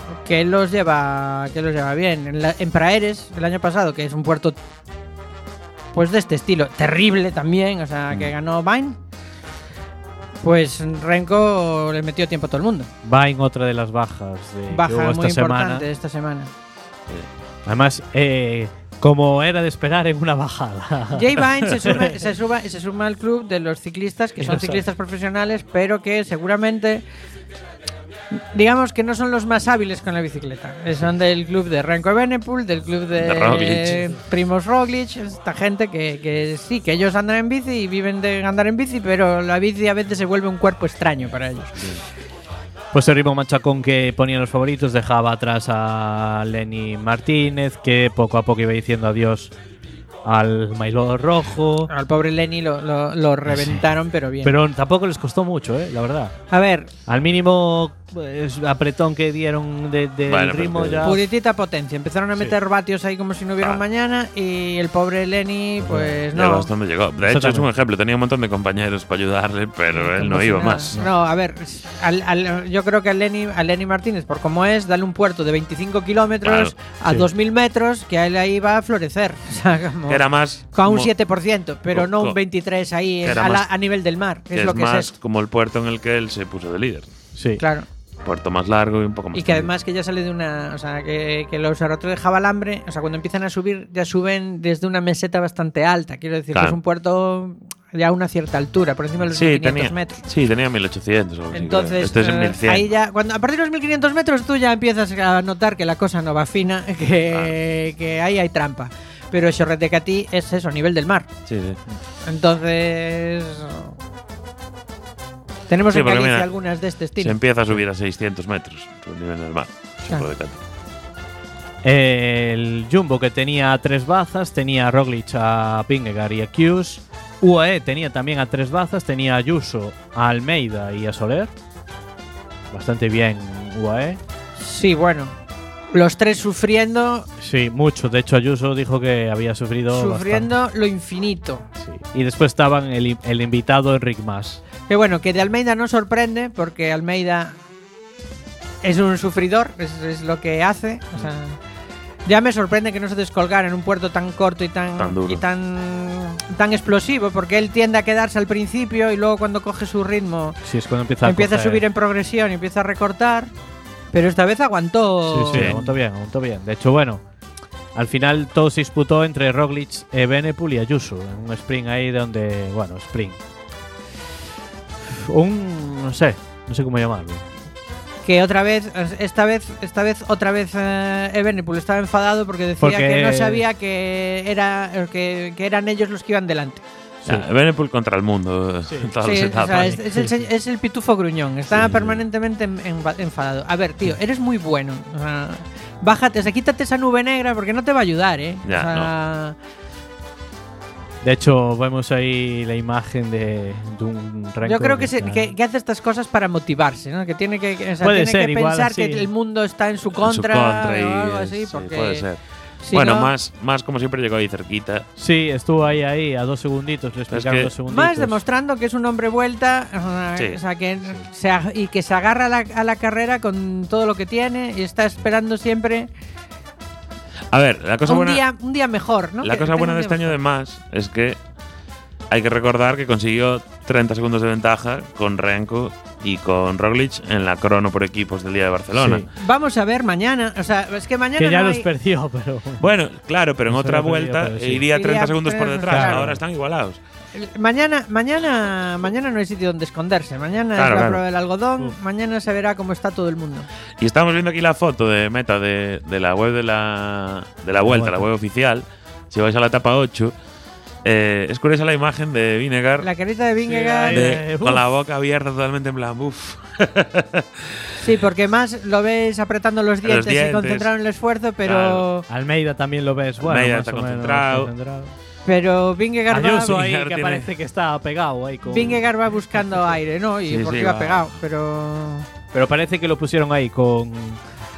[SPEAKER 3] que los lleva que los lleva bien. En, la, en Praeres, el año pasado, que es un puerto pues de este estilo, terrible también, o sea, que ganó Vine, pues Renko le metió tiempo a todo el mundo.
[SPEAKER 5] Vine, otra de las bajas de
[SPEAKER 3] Baja
[SPEAKER 5] que hubo
[SPEAKER 3] muy
[SPEAKER 5] esta
[SPEAKER 3] importante
[SPEAKER 5] semana.
[SPEAKER 3] esta semana.
[SPEAKER 5] Además, eh, como era de esperar en una bajada.
[SPEAKER 3] Jay Vine se suma, se, suma, se suma al club de los ciclistas, que son ciclistas profesionales, pero que seguramente, digamos que no son los más hábiles con la bicicleta. Son del club de Renko Evenepoel, del club de,
[SPEAKER 4] De Roglic.
[SPEAKER 3] Primoz Roglic, esta gente que, que sí, que ellos andan en bici y viven de andar en bici, pero la bici a veces se vuelve un cuerpo extraño para ellos.
[SPEAKER 5] Pues el ritmo machacón que ponían los favoritos dejaba atrás a Lenny Martínez, que poco a poco iba diciendo adiós al Maillot rojo.
[SPEAKER 3] Al pobre Lenny lo, lo, lo reventaron, pero bien.
[SPEAKER 5] Pero tampoco les costó mucho, eh, la verdad.
[SPEAKER 3] A ver,
[SPEAKER 5] Al mínimo pues, apretón que dieron de, de
[SPEAKER 4] Bueno,
[SPEAKER 5] el ritmo
[SPEAKER 4] pero-
[SPEAKER 5] ya.
[SPEAKER 3] puritita potencia. Empezaron a
[SPEAKER 5] Sí.
[SPEAKER 3] meter vatios ahí como si no hubiera
[SPEAKER 4] Ah.
[SPEAKER 3] un mañana y el pobre Lenny, pues
[SPEAKER 4] Ya
[SPEAKER 3] no.
[SPEAKER 4] hasta donde llegó. De hecho, es un ejemplo. Tenía un montón de compañeros para ayudarle, pero él no
[SPEAKER 3] Como si
[SPEAKER 4] iba
[SPEAKER 3] nada.
[SPEAKER 4] más.
[SPEAKER 3] No, a ver, al- al- yo creo que a Lenny, a Lenny Martínez, por como es, dale un puerto de veinticinco kilómetros
[SPEAKER 4] Claro,
[SPEAKER 3] a
[SPEAKER 5] sí.
[SPEAKER 3] dos mil metros, que a él ahí va a florecer. O sea, como,
[SPEAKER 4] Que era más.
[SPEAKER 3] con un
[SPEAKER 4] como-
[SPEAKER 3] siete por ciento, pero
[SPEAKER 4] co-
[SPEAKER 3] no un
[SPEAKER 4] co-
[SPEAKER 3] veintitrés ahí
[SPEAKER 4] que era
[SPEAKER 3] a, la-
[SPEAKER 4] más-
[SPEAKER 3] a nivel del mar.
[SPEAKER 4] Que
[SPEAKER 3] Es
[SPEAKER 4] es,
[SPEAKER 3] lo que
[SPEAKER 4] más
[SPEAKER 3] es esto.
[SPEAKER 4] como el puerto en el que él se puso de líder.
[SPEAKER 5] Sí.
[SPEAKER 3] Claro.
[SPEAKER 4] Puerto más largo y un poco más.
[SPEAKER 3] Y que además que ya sale de una. O sea, que, que los observatorios de Jabalambre, o sea, cuando empiezan a subir, ya suben desde una meseta bastante alta. Quiero decir
[SPEAKER 4] Claro.
[SPEAKER 3] que es un puerto ya a una cierta altura, por encima de los
[SPEAKER 4] Sí,
[SPEAKER 3] mil quinientos
[SPEAKER 4] tenía,
[SPEAKER 3] metros.
[SPEAKER 4] sí, tenía mil ochocientos. o algo así,
[SPEAKER 3] Entonces,
[SPEAKER 4] creo. Este es en
[SPEAKER 3] eh,
[SPEAKER 4] mil cien.
[SPEAKER 3] ahí ya, cuando, a partir de los mil quinientos metros tú ya empiezas a notar que la cosa no va fina, que, que ahí hay trampa. Pero Chorret de Catí es eso, a nivel del mar.
[SPEAKER 4] Sí, sí.
[SPEAKER 3] Entonces. Tenemos
[SPEAKER 4] Sí,
[SPEAKER 3] en
[SPEAKER 4] porque
[SPEAKER 3] Galicia
[SPEAKER 4] mira,
[SPEAKER 3] algunas de este
[SPEAKER 4] Se
[SPEAKER 3] estilo.
[SPEAKER 4] empieza a subir a seiscientos metros por nivel del mar.
[SPEAKER 3] Claro.
[SPEAKER 4] Chorro de Cati.
[SPEAKER 5] El Jumbo, que tenía tres bazas, tenía a Roglic, a Vingegaard y a Hughes. U A E tenía también a tres bazas, tenía a Ayuso, a Almeida y a Soler. Bastante bien U A E.
[SPEAKER 3] Sí, bueno. Los tres sufriendo,
[SPEAKER 5] Sí, mucho. De hecho, Ayuso dijo que había sufrido
[SPEAKER 3] sufriendo lo infinito.
[SPEAKER 5] bastante. Sí. Y después estaban el, el invitado Enric Mas.
[SPEAKER 3] Que bueno, que de Almeida no sorprende, porque Almeida es un sufridor, es, es lo que hace. O sea, ya me sorprende que no se descolgara en un puerto tan corto y tan,
[SPEAKER 4] Tan duro.
[SPEAKER 3] y tan, tan explosivo, porque él tiende a quedarse al principio y luego cuando coge su ritmo
[SPEAKER 5] Sí, es cuando empieza,
[SPEAKER 3] empieza a
[SPEAKER 5] coger-
[SPEAKER 3] subir en progresión y empieza a recortar. Pero esta vez aguantó.
[SPEAKER 5] Sí, sí,
[SPEAKER 4] Sí.
[SPEAKER 5] aguantó bien, aguantó bien. De hecho, bueno, al final todo se disputó entre Roglic, Evenepoel y Ayuso. En un sprint ahí donde, bueno, sprint. Un, no sé, no sé cómo llamarlo.
[SPEAKER 3] Que otra vez, esta vez, esta vez otra vez eh, Evenepoel estaba enfadado porque decía
[SPEAKER 5] Porque-
[SPEAKER 3] que no sabía que era que, que eran ellos los que iban delante.
[SPEAKER 5] Sí.
[SPEAKER 4] Ah, Evenepoel contra el mundo en todas
[SPEAKER 3] Sí,
[SPEAKER 4] las
[SPEAKER 3] o
[SPEAKER 4] etapas.
[SPEAKER 3] sea, es, es el, se- es el pitufo gruñón. Está
[SPEAKER 4] Sí, sí.
[SPEAKER 3] permanentemente en- en- enfadado. A ver, tío, eres muy bueno. O sea, bájate, o sea, quítate esa nube negra porque no te va a ayudar, ¿eh?
[SPEAKER 4] Ya,
[SPEAKER 3] o sea,
[SPEAKER 5] De hecho, vemos ahí la imagen de, de un Renko
[SPEAKER 3] yo creo que, se-
[SPEAKER 5] está-
[SPEAKER 3] que, que hace estas cosas para motivarse, ¿no? Que tiene que, que- o sea,
[SPEAKER 5] Puede
[SPEAKER 3] tiene
[SPEAKER 5] ser,
[SPEAKER 3] que
[SPEAKER 5] igual
[SPEAKER 3] pensar
[SPEAKER 5] así.
[SPEAKER 3] que el mundo está en su
[SPEAKER 4] En su
[SPEAKER 3] contra,
[SPEAKER 4] contra y
[SPEAKER 3] o algo
[SPEAKER 4] es-
[SPEAKER 3] así,
[SPEAKER 4] sí,
[SPEAKER 3] porque
[SPEAKER 4] puede ser.
[SPEAKER 3] si
[SPEAKER 4] bueno,
[SPEAKER 3] no-
[SPEAKER 4] más, más como siempre llegó ahí cerquita.
[SPEAKER 5] Sí, estuvo ahí, ahí, a dos segunditos. Le explicaron
[SPEAKER 4] que-
[SPEAKER 5] dos segunditos.
[SPEAKER 3] Más demostrando que es un hombre vuelta, o sea,
[SPEAKER 4] Sí.
[SPEAKER 3] o sea, que se ag- y que se agarra a la, a la carrera con todo lo que tiene y está esperando siempre
[SPEAKER 4] A ver, la cosa
[SPEAKER 3] un
[SPEAKER 4] buena,
[SPEAKER 3] día un día mejor, ¿no?
[SPEAKER 4] la
[SPEAKER 3] Que
[SPEAKER 4] cosa
[SPEAKER 3] tenga
[SPEAKER 4] buena
[SPEAKER 3] un
[SPEAKER 4] de
[SPEAKER 3] día
[SPEAKER 4] este año
[SPEAKER 3] mejor.
[SPEAKER 4] de más es que hay que recordar que consiguió treinta segundos de ventaja con Renko y con Roglic en la crono por equipos del día de Barcelona.
[SPEAKER 5] Sí.
[SPEAKER 3] Vamos a ver mañana, o sea, es que mañana
[SPEAKER 5] Que ya
[SPEAKER 3] no
[SPEAKER 5] los
[SPEAKER 3] hay-
[SPEAKER 5] perdió, pero.
[SPEAKER 4] Bueno, claro, pero en
[SPEAKER 5] Se
[SPEAKER 4] otra
[SPEAKER 5] lo perdió,
[SPEAKER 4] vuelta
[SPEAKER 5] pero sí.
[SPEAKER 4] iría treinta
[SPEAKER 3] Iría
[SPEAKER 4] segundos por
[SPEAKER 3] treinta,
[SPEAKER 4] detrás.
[SPEAKER 3] claro.
[SPEAKER 4] Ahora están igualados.
[SPEAKER 3] el- mañana mañana mañana no hay sitio donde esconderse. Mañana
[SPEAKER 4] Claro,
[SPEAKER 3] es la
[SPEAKER 4] claro.
[SPEAKER 3] prueba del algodón,
[SPEAKER 5] Uf.
[SPEAKER 3] mañana se verá cómo está todo el mundo.
[SPEAKER 4] Y estamos viendo aquí la foto de meta de, de la web de la, de la vuelta, la
[SPEAKER 5] vuelta.
[SPEAKER 4] web oficial. Si vais a la etapa ocho, eh, es curiosa la imagen de Vinegar
[SPEAKER 3] La carita de Vingegaard,
[SPEAKER 5] ahí,
[SPEAKER 3] sí,
[SPEAKER 4] de-
[SPEAKER 5] Eh,
[SPEAKER 4] con
[SPEAKER 5] uf.
[SPEAKER 4] la boca abierta totalmente en plan, uff.
[SPEAKER 3] porque más lo ves apretando los dientes,
[SPEAKER 4] dientes.
[SPEAKER 3] y concentrado en el esfuerzo, pero
[SPEAKER 5] Almeida también lo ves, bueno,
[SPEAKER 4] Almeida
[SPEAKER 5] más
[SPEAKER 4] está
[SPEAKER 5] o menos
[SPEAKER 4] concentrado.
[SPEAKER 5] concentrado.
[SPEAKER 3] pero Vingegaard va,
[SPEAKER 5] Ayuso ahí,
[SPEAKER 4] Vingegaard
[SPEAKER 5] que
[SPEAKER 4] tiene-
[SPEAKER 5] parece que está pegado ahí. Con...
[SPEAKER 3] Vingegaard va buscando aire, ¿no? Y
[SPEAKER 4] Sí,
[SPEAKER 3] porque
[SPEAKER 4] sí,
[SPEAKER 3] iba
[SPEAKER 4] va.
[SPEAKER 3] pegado, pero
[SPEAKER 5] Pero parece que lo pusieron ahí con.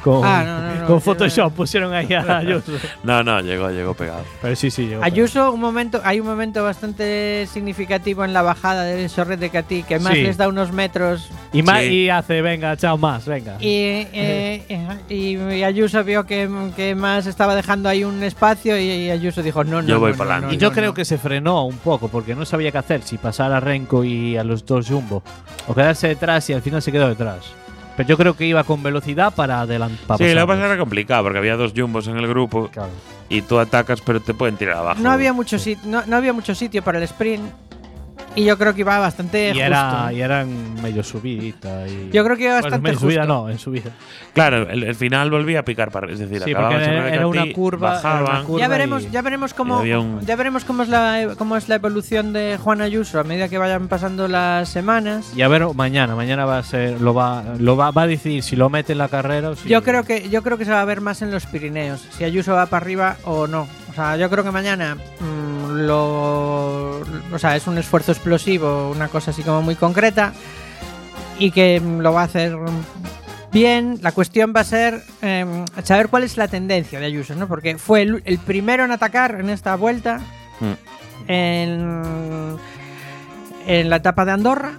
[SPEAKER 5] Con,
[SPEAKER 3] Ah, no, no, no,
[SPEAKER 5] con
[SPEAKER 3] yo
[SPEAKER 5] Photoshop
[SPEAKER 3] no.
[SPEAKER 5] pusieron ahí a Ayuso.
[SPEAKER 4] No, no, llegó, llegó pegado.
[SPEAKER 5] Pero sí, sí, llegó.
[SPEAKER 3] Ayuso, un momento, hay un momento bastante significativo en la bajada del Sorret de Catí, que más
[SPEAKER 5] Sí.
[SPEAKER 3] les da unos metros.
[SPEAKER 5] Y, más,
[SPEAKER 4] Sí.
[SPEAKER 5] y hace, venga, chao, más, venga.
[SPEAKER 3] Y, eh, y, y Ayuso vio que, que más estaba dejando ahí un espacio y, y Ayuso dijo, no, no,
[SPEAKER 4] Yo voy
[SPEAKER 3] no,
[SPEAKER 4] pa'lante.
[SPEAKER 3] no, no,
[SPEAKER 5] Y yo
[SPEAKER 3] no,
[SPEAKER 5] creo
[SPEAKER 3] no.
[SPEAKER 5] que se frenó un poco porque no sabía qué hacer, si pasar a Renko y a los dos Jumbo o quedarse detrás y al final se quedó detrás. Pero yo creo que iba con velocidad para adelantar.
[SPEAKER 4] Sí, lo que pasa era complicado porque había dos jumbos en el grupo
[SPEAKER 5] Claro.
[SPEAKER 4] y tú atacas, pero te pueden tirar abajo.
[SPEAKER 3] No había mucho sitio, no, no había mucho sitio para el sprint y yo creo que iba bastante
[SPEAKER 5] Y,
[SPEAKER 3] justo.
[SPEAKER 5] era, y eran medio subidita. Y
[SPEAKER 3] Yo creo que iba
[SPEAKER 5] Bueno,
[SPEAKER 3] bastante
[SPEAKER 5] medio subida
[SPEAKER 3] justo.
[SPEAKER 5] no, en subida.
[SPEAKER 4] Claro, el, el final volvía a picar para, es decir,
[SPEAKER 5] Sí,
[SPEAKER 4] acababan
[SPEAKER 5] porque
[SPEAKER 4] en
[SPEAKER 5] era,
[SPEAKER 4] Sorret de
[SPEAKER 5] era una
[SPEAKER 4] Catí,
[SPEAKER 5] curva. era una
[SPEAKER 4] bajaban.
[SPEAKER 5] curva
[SPEAKER 3] Ya veremos,
[SPEAKER 5] y-
[SPEAKER 3] ya veremos
[SPEAKER 4] y
[SPEAKER 3] cómo
[SPEAKER 4] había un-
[SPEAKER 3] ya veremos cómo es la cómo es la evolución de Juan Ayuso a medida que vayan pasando las semanas.
[SPEAKER 5] Y a ver, mañana, mañana va a ser, lo va, lo va, va a decidir si lo mete en la carrera o si.
[SPEAKER 3] Yo creo que yo creo que se va a ver más en los Pirineos, si Ayuso va para arriba o no. O sea, yo creo que mañana mm, lo o sea, es un esfuerzo explosivo, una cosa así como muy concreta y que mm, lo va a hacer bien. La cuestión va a ser eh, saber cuál es la tendencia de Ayuso, ¿no? Porque fue el, el primero en atacar en esta vuelta
[SPEAKER 4] Mm.
[SPEAKER 3] en, en la etapa de Andorra.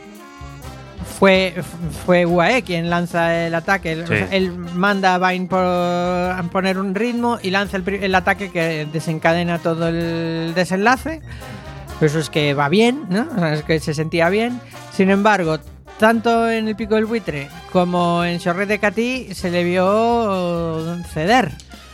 [SPEAKER 3] Fue, fue U A E quien lanza el ataque. Él,
[SPEAKER 4] Sí.
[SPEAKER 3] o sea, él manda a Vine por, a poner un ritmo y lanza el, pri- el ataque que desencadena todo el desenlace. Pero eso es que va bien, ¿no? O sea, es que se sentía bien. Sin embargo, tanto en el Pico del Buitre como en Sorret de Catí se le vio ceder.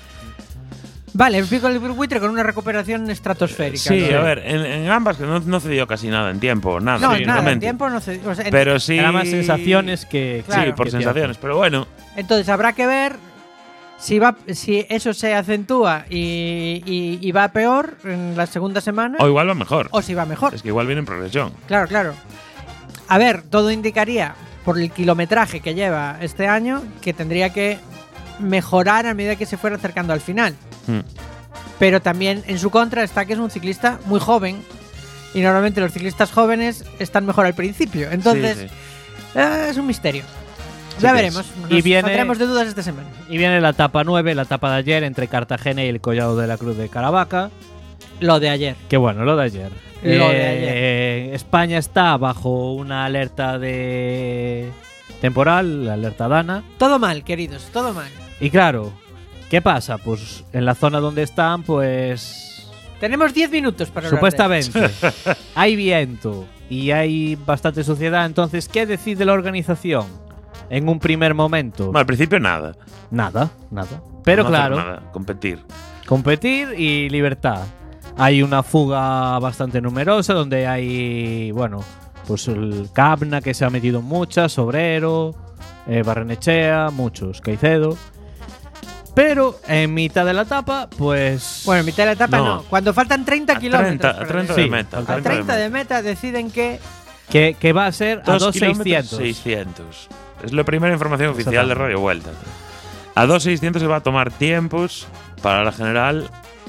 [SPEAKER 3] Vale, el Pico del Buitre con una recuperación estratosférica.
[SPEAKER 4] Sí,
[SPEAKER 3] ¿no?
[SPEAKER 4] a ver, en, en ambas que no, no cedió casi nada en tiempo, nada.
[SPEAKER 3] No,
[SPEAKER 4] sí,
[SPEAKER 3] nada, en
[SPEAKER 4] realmente.
[SPEAKER 3] tiempo no se. O sea, en-
[SPEAKER 4] Pero sí.
[SPEAKER 5] Era más sensaciones que.
[SPEAKER 3] Claro.
[SPEAKER 4] Sí, por
[SPEAKER 5] que
[SPEAKER 4] sensaciones. Pero bueno,
[SPEAKER 3] Entonces habrá que ver si va si eso se acentúa y, y- y va peor en la segunda semana
[SPEAKER 4] o igual va mejor.
[SPEAKER 3] o si va mejor.
[SPEAKER 4] Es que igual viene en progresión.
[SPEAKER 3] Claro, claro. A ver, todo indicaría, por el kilometraje que lleva este año, que tendría que mejorar a medida que se fuera acercando al final.
[SPEAKER 4] Mm.
[SPEAKER 3] Pero también en su contra está que es un ciclista muy joven y normalmente los ciclistas jóvenes están mejor al principio. Entonces,
[SPEAKER 4] Sí, sí.
[SPEAKER 3] eh, es un misterio.
[SPEAKER 4] Sí
[SPEAKER 3] ya
[SPEAKER 4] que
[SPEAKER 3] veremos.
[SPEAKER 4] es.
[SPEAKER 3] Nos
[SPEAKER 5] Y viene-
[SPEAKER 3] saldremos de dudas esta semana.
[SPEAKER 5] Y viene la etapa nueve, la etapa de ayer entre Cartagena y el Collado de la Cruz de Caravaca.
[SPEAKER 3] Lo de ayer.
[SPEAKER 5] Que bueno, lo de ayer.
[SPEAKER 3] Lo de
[SPEAKER 5] Eh, España está bajo una alerta de temporal, la alerta Dana.
[SPEAKER 3] Todo mal, queridos, todo mal.
[SPEAKER 5] Y claro, ¿qué pasa? Pues en la zona donde están, pues
[SPEAKER 3] Tenemos diez minutos para hablar de esto.
[SPEAKER 5] supuestamente hay viento y hay bastante suciedad. Entonces, ¿qué decide la organización? En un primer momento,
[SPEAKER 4] Bueno, al principio nada.
[SPEAKER 5] nada, nada. Pero
[SPEAKER 4] No hacer
[SPEAKER 5] claro,
[SPEAKER 4] nada, competir.
[SPEAKER 5] competir y libertad. Hay una fuga bastante numerosa donde hay, bueno, pues el Cabna que se ha metido muchas, Sobrero, eh, Barrenechea, muchos, Caicedo. Pero en mitad de la etapa, pues.
[SPEAKER 3] Bueno, en mitad de la etapa no.
[SPEAKER 4] No.
[SPEAKER 3] Cuando faltan treinta
[SPEAKER 4] A
[SPEAKER 3] kilómetros.
[SPEAKER 4] treinta, a
[SPEAKER 3] para
[SPEAKER 4] treinta
[SPEAKER 3] decir-
[SPEAKER 4] de meta.
[SPEAKER 5] a
[SPEAKER 3] a
[SPEAKER 4] treinta de
[SPEAKER 3] treinta de
[SPEAKER 4] meta.
[SPEAKER 3] meta deciden que.
[SPEAKER 5] que, que va a ser a
[SPEAKER 4] Dos
[SPEAKER 5] dos
[SPEAKER 4] kilómetros,
[SPEAKER 5] seiscientos.
[SPEAKER 4] seiscientos. Es la primera información oficial de
[SPEAKER 5] Exactamente.
[SPEAKER 4] Radio Vuelta. A dos seiscientos se va a tomar tiempos para la general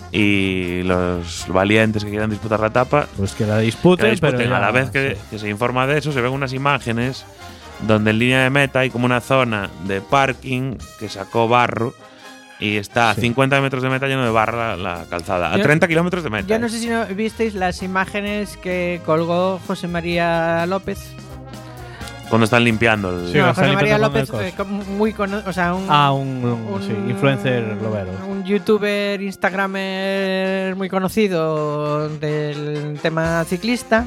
[SPEAKER 4] y los valientes que quieran disputar la etapa.
[SPEAKER 5] Pues que la disputen,
[SPEAKER 4] que la disputen.
[SPEAKER 5] pero ya-
[SPEAKER 4] a la vez que,
[SPEAKER 5] sí.
[SPEAKER 4] que se informa de eso, se ven unas imágenes donde en línea de meta hay como una zona de parking que sacó barro y está a
[SPEAKER 5] Sí.
[SPEAKER 4] cincuenta metros de meta lleno de barro la, la calzada. A
[SPEAKER 3] Yo-
[SPEAKER 4] treinta kilómetros de meta.
[SPEAKER 3] Yo no
[SPEAKER 4] ¿eh?
[SPEAKER 3] sé si no visteis las imágenes que colgó José María López.
[SPEAKER 4] Cuando están limpiando el.
[SPEAKER 5] Sí,
[SPEAKER 3] No,
[SPEAKER 5] está
[SPEAKER 3] José María
[SPEAKER 5] limpiando
[SPEAKER 3] López,
[SPEAKER 5] con el
[SPEAKER 3] eh, como muy cono- o sea, un,
[SPEAKER 5] Ah, un, un- sí, influencer globero.
[SPEAKER 3] un youtuber, instagramer muy conocido del tema ciclista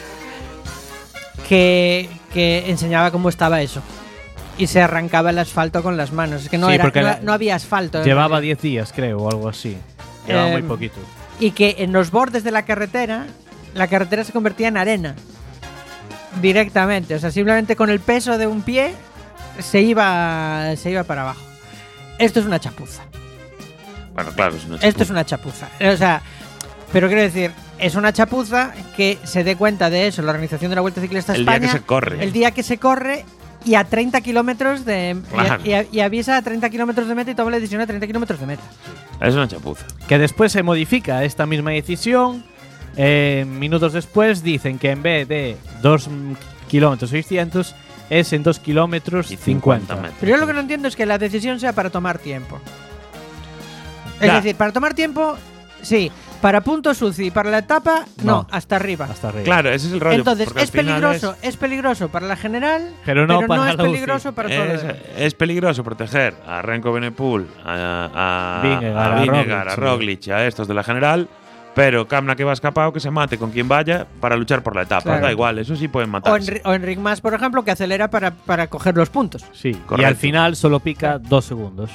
[SPEAKER 3] que, que enseñaba cómo estaba eso. Y se arrancaba el asfalto con las manos. Es que no,
[SPEAKER 5] Sí,
[SPEAKER 3] era,
[SPEAKER 5] porque
[SPEAKER 3] no,
[SPEAKER 5] la-
[SPEAKER 3] no había asfalto. en
[SPEAKER 5] Llevaba
[SPEAKER 3] realidad.
[SPEAKER 5] diez días, creo, o algo así. Llevaba
[SPEAKER 3] Eh,
[SPEAKER 5] muy poquito.
[SPEAKER 3] Y que en los bordes de la carretera, la carretera se convertía en arena. Directamente. O sea, simplemente con el peso de un pie se iba, se iba para abajo. Esto es una chapuza.
[SPEAKER 4] Bueno, claro, es una
[SPEAKER 3] Esto es
[SPEAKER 4] chapuza.
[SPEAKER 3] una chapuza. O sea, pero quiero decir, es una chapuza que se dé cuenta de eso la organización de la Vuelta Ciclista a
[SPEAKER 4] El día
[SPEAKER 3] España.
[SPEAKER 4] que se corre.
[SPEAKER 3] El día que se corre y a treinta kilómetros de. y a-
[SPEAKER 4] Claro.
[SPEAKER 3] Y, a- y avisa a treinta kilómetros de meta y toma la decisión a treinta kilómetros de meta.
[SPEAKER 4] Es una chapuza.
[SPEAKER 5] Que después se modifica esta misma decisión. Eh, minutos después dicen que en vez de dos kilómetros seiscientos es en dos kilómetros
[SPEAKER 4] Y
[SPEAKER 5] cincuenta.
[SPEAKER 4] metros.
[SPEAKER 3] Pero yo lo que no entiendo es que la decisión sea para tomar tiempo. Es
[SPEAKER 4] Ya.
[SPEAKER 3] decir, para tomar tiempo, sí. Para puntos U C I y para la etapa, no,
[SPEAKER 5] No.
[SPEAKER 3] hasta arriba.
[SPEAKER 5] Hasta arriba.
[SPEAKER 4] Claro, ese es el rollo.
[SPEAKER 3] Entonces,
[SPEAKER 4] porque al
[SPEAKER 3] es
[SPEAKER 4] final
[SPEAKER 3] peligroso, es... peligroso para la general,
[SPEAKER 5] Pero no para
[SPEAKER 3] es
[SPEAKER 5] la U C I.
[SPEAKER 3] peligroso para todo.
[SPEAKER 4] Es, es peligroso proteger a Renko Benepul, a, a,
[SPEAKER 5] Vingegaard,
[SPEAKER 4] a,
[SPEAKER 5] a
[SPEAKER 4] Vingegaard, a
[SPEAKER 5] Roglic,
[SPEAKER 4] Roglic, a estos de la general, pero Kamna que va escapado, que se mate con quien vaya para luchar por la etapa.
[SPEAKER 3] Claro.
[SPEAKER 4] Da igual, eso sí pueden
[SPEAKER 3] O,
[SPEAKER 4] matarse.
[SPEAKER 3] en, o Enric Mas, por ejemplo, que acelera para, para coger los puntos.
[SPEAKER 5] Sí, y
[SPEAKER 4] Correcto.
[SPEAKER 5] al final solo pica dos segundos.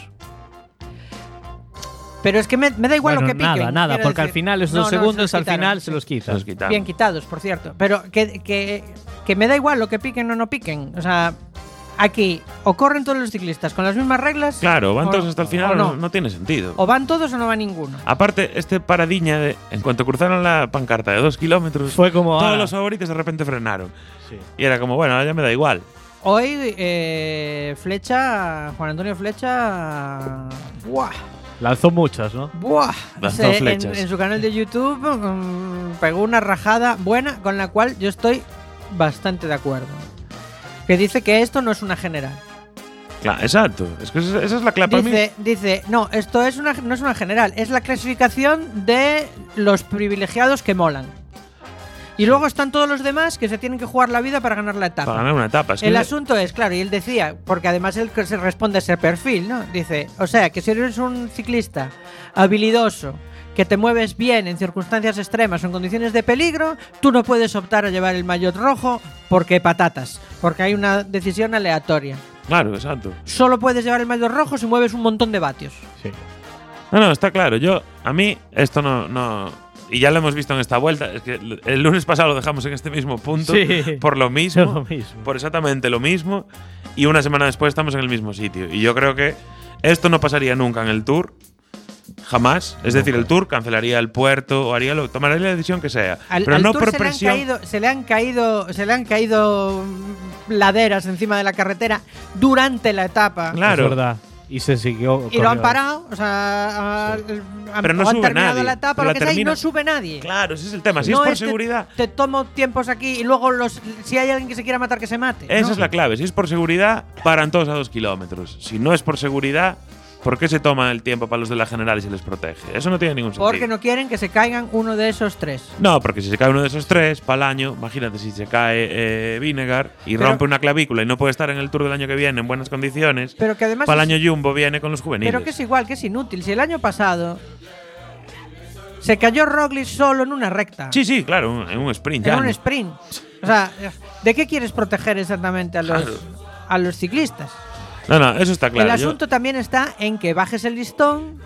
[SPEAKER 3] Pero es que me, me da igual
[SPEAKER 5] Bueno,
[SPEAKER 3] lo que piquen.
[SPEAKER 5] nada, nada,
[SPEAKER 3] quiero
[SPEAKER 5] porque al
[SPEAKER 3] decir.
[SPEAKER 5] final esos
[SPEAKER 3] No,
[SPEAKER 5] dos
[SPEAKER 3] no,
[SPEAKER 5] segundos
[SPEAKER 3] se los
[SPEAKER 5] al final
[SPEAKER 3] quitaron,
[SPEAKER 5] se
[SPEAKER 3] sí.
[SPEAKER 5] los
[SPEAKER 4] Se
[SPEAKER 5] quitan.
[SPEAKER 4] los quitaron.
[SPEAKER 3] Bien quitados, por cierto. Pero que, que, que me da igual lo que piquen o no piquen. O sea, aquí o corren todos los ciclistas con las mismas reglas.
[SPEAKER 4] Claro, van
[SPEAKER 3] o-
[SPEAKER 4] todos hasta el
[SPEAKER 3] o
[SPEAKER 4] final,
[SPEAKER 3] no.
[SPEAKER 4] no, no tiene sentido.
[SPEAKER 3] O van todos o no va ninguno.
[SPEAKER 4] Aparte, este paradiña, de, en cuanto cruzaron la pancarta de dos kilómetros,
[SPEAKER 5] Fue como,
[SPEAKER 4] todos
[SPEAKER 5] ah.
[SPEAKER 4] los favoritos de repente frenaron.
[SPEAKER 5] Sí.
[SPEAKER 4] Y era como, bueno, ahora ya me da igual.
[SPEAKER 3] Hoy, eh, Flecha, Juan Antonio Flecha. ¡Buah!
[SPEAKER 5] Lanzó muchas, ¿no?
[SPEAKER 3] ¡Buah!
[SPEAKER 4] Lanzó
[SPEAKER 3] Se- en,
[SPEAKER 4] flechas.
[SPEAKER 3] en su canal de YouTube mm, pegó una rajada buena con la cual yo estoy bastante de acuerdo. Que dice que esto no es una general.
[SPEAKER 4] Claro, exacto. Es que esa, esa es la clave para mí.
[SPEAKER 3] Dice, dice, no, esto es una, no es una general, es la clasificación de los privilegiados que molan. Y luego están todos los demás que se tienen que jugar la vida para ganar la etapa.
[SPEAKER 4] Para ganar una etapa. Es que
[SPEAKER 3] El
[SPEAKER 4] le-
[SPEAKER 3] asunto es, claro, y él decía, porque además él se responde a ese perfil, ¿no? Dice, o sea, que si eres un ciclista habilidoso, que te mueves bien en circunstancias extremas o en condiciones de peligro, tú no puedes optar a llevar el maillot rojo porque patatas, porque hay una decisión aleatoria.
[SPEAKER 4] Claro, exacto.
[SPEAKER 3] Solo puedes llevar el maillot rojo si mueves un montón de vatios.
[SPEAKER 5] Sí.
[SPEAKER 4] No, no, está claro. Yo, a mí, esto no, no. Y ya lo hemos visto en esta vuelta. Es que el- el lunes pasado lo dejamos en este mismo punto.
[SPEAKER 5] Sí.
[SPEAKER 4] Por lo mismo.
[SPEAKER 5] Lo mismo.
[SPEAKER 4] Por exactamente lo mismo. Y una semana después estamos en el mismo sitio. Y yo creo que esto no pasaría nunca en el Tour. Jamás. Es decir, el Tour cancelaría el puerto o haría lo, tomaría la decisión que sea.
[SPEAKER 3] Al,
[SPEAKER 4] pero
[SPEAKER 3] al
[SPEAKER 4] no
[SPEAKER 3] Tour
[SPEAKER 4] por
[SPEAKER 3] se
[SPEAKER 4] presión.
[SPEAKER 3] Le han caído, se le han caído, se le han caído mm, laderas encima de la carretera durante la etapa.
[SPEAKER 4] Claro.
[SPEAKER 5] Es verdad. Y se siguió.
[SPEAKER 3] Y lo han
[SPEAKER 5] corrió.
[SPEAKER 3] parado, o sea, han- han,
[SPEAKER 4] Pero no
[SPEAKER 3] o han
[SPEAKER 4] sube
[SPEAKER 3] terminado
[SPEAKER 4] nadie,
[SPEAKER 3] la etapa,
[SPEAKER 4] pero
[SPEAKER 3] lo
[SPEAKER 4] la
[SPEAKER 3] que sea, y
[SPEAKER 4] termina-
[SPEAKER 3] no sube nadie.
[SPEAKER 4] Claro, ese es el tema. Si
[SPEAKER 3] No
[SPEAKER 4] es por
[SPEAKER 3] es te-
[SPEAKER 4] seguridad.
[SPEAKER 3] Te, tomo tiempos aquí y luego los, si hay alguien que se quiera matar, que se mate.
[SPEAKER 4] Esa
[SPEAKER 3] ¿no?
[SPEAKER 4] es la clave. Si es por seguridad, paran todos a dos kilómetros. Si no es por seguridad, ¿por qué se toma el tiempo para los de la general y se les protege? Eso no tiene ningún sentido.
[SPEAKER 3] Porque no quieren que se caigan uno de esos tres.
[SPEAKER 4] No, porque si se cae uno de esos tres para el año, imagínate si se cae eh, Vinegar y
[SPEAKER 3] Pero-
[SPEAKER 4] rompe una clavícula y no puede estar en el Tour del año que viene en buenas condiciones,
[SPEAKER 3] Pero que además
[SPEAKER 4] para el
[SPEAKER 3] es-
[SPEAKER 4] año Jumbo viene con los juveniles.
[SPEAKER 3] Pero que es igual, que es inútil. Si el año pasado se cayó Roglic solo en una recta.
[SPEAKER 4] Sí, sí, claro, en un sprint.
[SPEAKER 3] En
[SPEAKER 4] ya,
[SPEAKER 3] un
[SPEAKER 4] ¿no?
[SPEAKER 3] sprint. O sea, ¿de qué quieres proteger exactamente a los,
[SPEAKER 4] Claro.
[SPEAKER 3] a los ciclistas?
[SPEAKER 4] No, no, eso está claro.
[SPEAKER 3] el
[SPEAKER 4] Yo-
[SPEAKER 3] asunto también está en que bajes el listón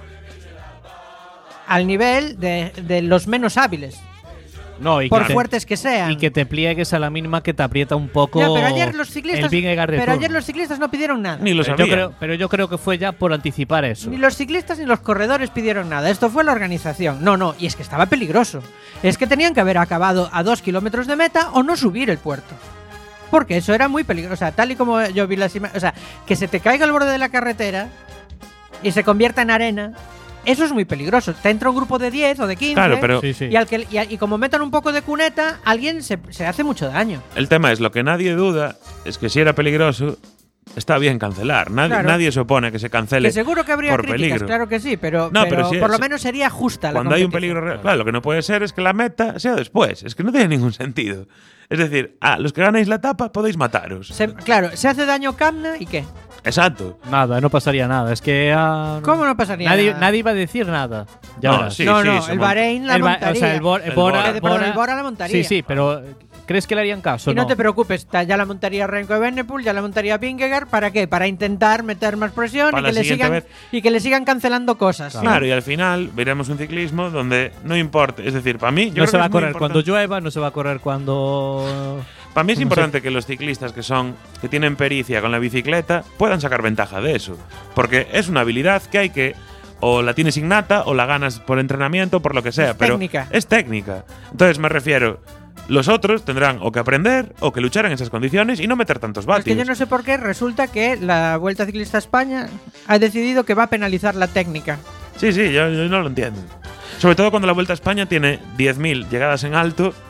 [SPEAKER 3] al nivel de, de los menos hábiles,
[SPEAKER 5] No, y
[SPEAKER 3] por
[SPEAKER 5] que te-
[SPEAKER 3] fuertes que sean.
[SPEAKER 5] Y que te pliegues a la mínima que te aprieta un poco.
[SPEAKER 3] Ya, pero ayer los ciclistas,
[SPEAKER 5] el Vingegaard de
[SPEAKER 3] pero
[SPEAKER 5] turno.
[SPEAKER 3] ayer los ciclistas no pidieron nada.
[SPEAKER 4] ni lo
[SPEAKER 5] Pero
[SPEAKER 4] sabía.
[SPEAKER 5] yo, creo, pero yo creo que fue ya por anticipar eso.
[SPEAKER 3] Ni los ciclistas ni los corredores pidieron nada. Esto fue la organización. No, no, y es que estaba peligroso. Es que tenían que haber acabado a dos kilómetros de meta o no subir el puerto. Porque eso era muy peligroso. O sea, tal y como yo vi las imágenes. O sea, que se te caiga al borde de la carretera y se convierta en arena. Eso es muy peligroso. Te entra un grupo de diez o de quince.
[SPEAKER 4] Claro, pero
[SPEAKER 5] Sí, sí.
[SPEAKER 3] Y, al que, y, a- y como metan un poco de cuneta, alguien se, se hace mucho daño.
[SPEAKER 4] el tema es lo que nadie duda es que si era peligroso, está bien cancelar. Nadie,
[SPEAKER 3] Claro.
[SPEAKER 4] nadie se opone a que se cancele.
[SPEAKER 3] Que seguro que habría
[SPEAKER 4] por
[SPEAKER 3] críticas,
[SPEAKER 4] peligro.
[SPEAKER 3] claro que sí, pero,
[SPEAKER 4] No,
[SPEAKER 3] pero
[SPEAKER 4] pero si
[SPEAKER 3] por
[SPEAKER 4] es-
[SPEAKER 3] lo menos sería justa la
[SPEAKER 4] Cuando hay un
[SPEAKER 3] competición.
[SPEAKER 4] peligro real. Claro, lo que no puede ser es que la meta sea después. Es que no tiene ningún sentido. Es decir, a los que ganáis la etapa podéis mataros.
[SPEAKER 3] Se- claro, se hace daño Kamna y qué.
[SPEAKER 4] Exacto.
[SPEAKER 5] Nada, no pasaría nada. Es que. ah,
[SPEAKER 3] ¿Cómo no pasaría
[SPEAKER 5] nadie,
[SPEAKER 3] nada?
[SPEAKER 5] nadie iba a decir nada. Ya
[SPEAKER 4] No,
[SPEAKER 5] verás.
[SPEAKER 4] sí,
[SPEAKER 3] no,
[SPEAKER 4] sí,
[SPEAKER 3] no,
[SPEAKER 4] se
[SPEAKER 3] el
[SPEAKER 4] monta.
[SPEAKER 3] Bahrein la
[SPEAKER 5] El Ba-
[SPEAKER 3] montaría.
[SPEAKER 5] o sea, el, Bor-
[SPEAKER 4] El
[SPEAKER 5] Bora,
[SPEAKER 4] Bora.
[SPEAKER 3] Eh, perdón, el Bora la montaría.
[SPEAKER 5] Sí, sí, pero eh, ¿crees que le harían caso?
[SPEAKER 3] Y no,
[SPEAKER 5] no
[SPEAKER 3] te preocupes, ta- ya la montaría Renko Evenepoel, ya la montaría Vingegaard. ¿Para qué? Para intentar meter más presión y
[SPEAKER 4] Para
[SPEAKER 3] que,
[SPEAKER 4] la
[SPEAKER 3] le
[SPEAKER 4] siguiente
[SPEAKER 3] sigan,
[SPEAKER 4] vez.
[SPEAKER 3] y que le sigan cancelando cosas.
[SPEAKER 4] Claro, y al final veremos un ciclismo donde no importa. Es decir, para mí. Yo
[SPEAKER 5] No
[SPEAKER 4] creo
[SPEAKER 5] se
[SPEAKER 4] que
[SPEAKER 5] va a
[SPEAKER 4] es muy
[SPEAKER 5] correr cuando
[SPEAKER 4] importante-
[SPEAKER 5] llueva, no se va a correr cuando.
[SPEAKER 4] Para mí es
[SPEAKER 5] no sé.
[SPEAKER 4] importante que los ciclistas que son que tienen pericia con la bicicleta puedan sacar ventaja de eso, porque es una habilidad que hay que o la tienes innata o la ganas por entrenamiento, por lo que sea,
[SPEAKER 3] Es
[SPEAKER 4] pero
[SPEAKER 3] técnica.
[SPEAKER 4] es técnica. Entonces me refiero, los otros tendrán o que aprender o que luchar en esas condiciones y no meter tantos
[SPEAKER 3] Es
[SPEAKER 4] vatios.
[SPEAKER 3] que yo no sé por qué resulta que la Vuelta Ciclista a España ha decidido que va a penalizar la técnica.
[SPEAKER 4] Sí, sí, yo, yo no lo entiendo. Sobre todo cuando la Vuelta a España tiene diez mil llegadas en alto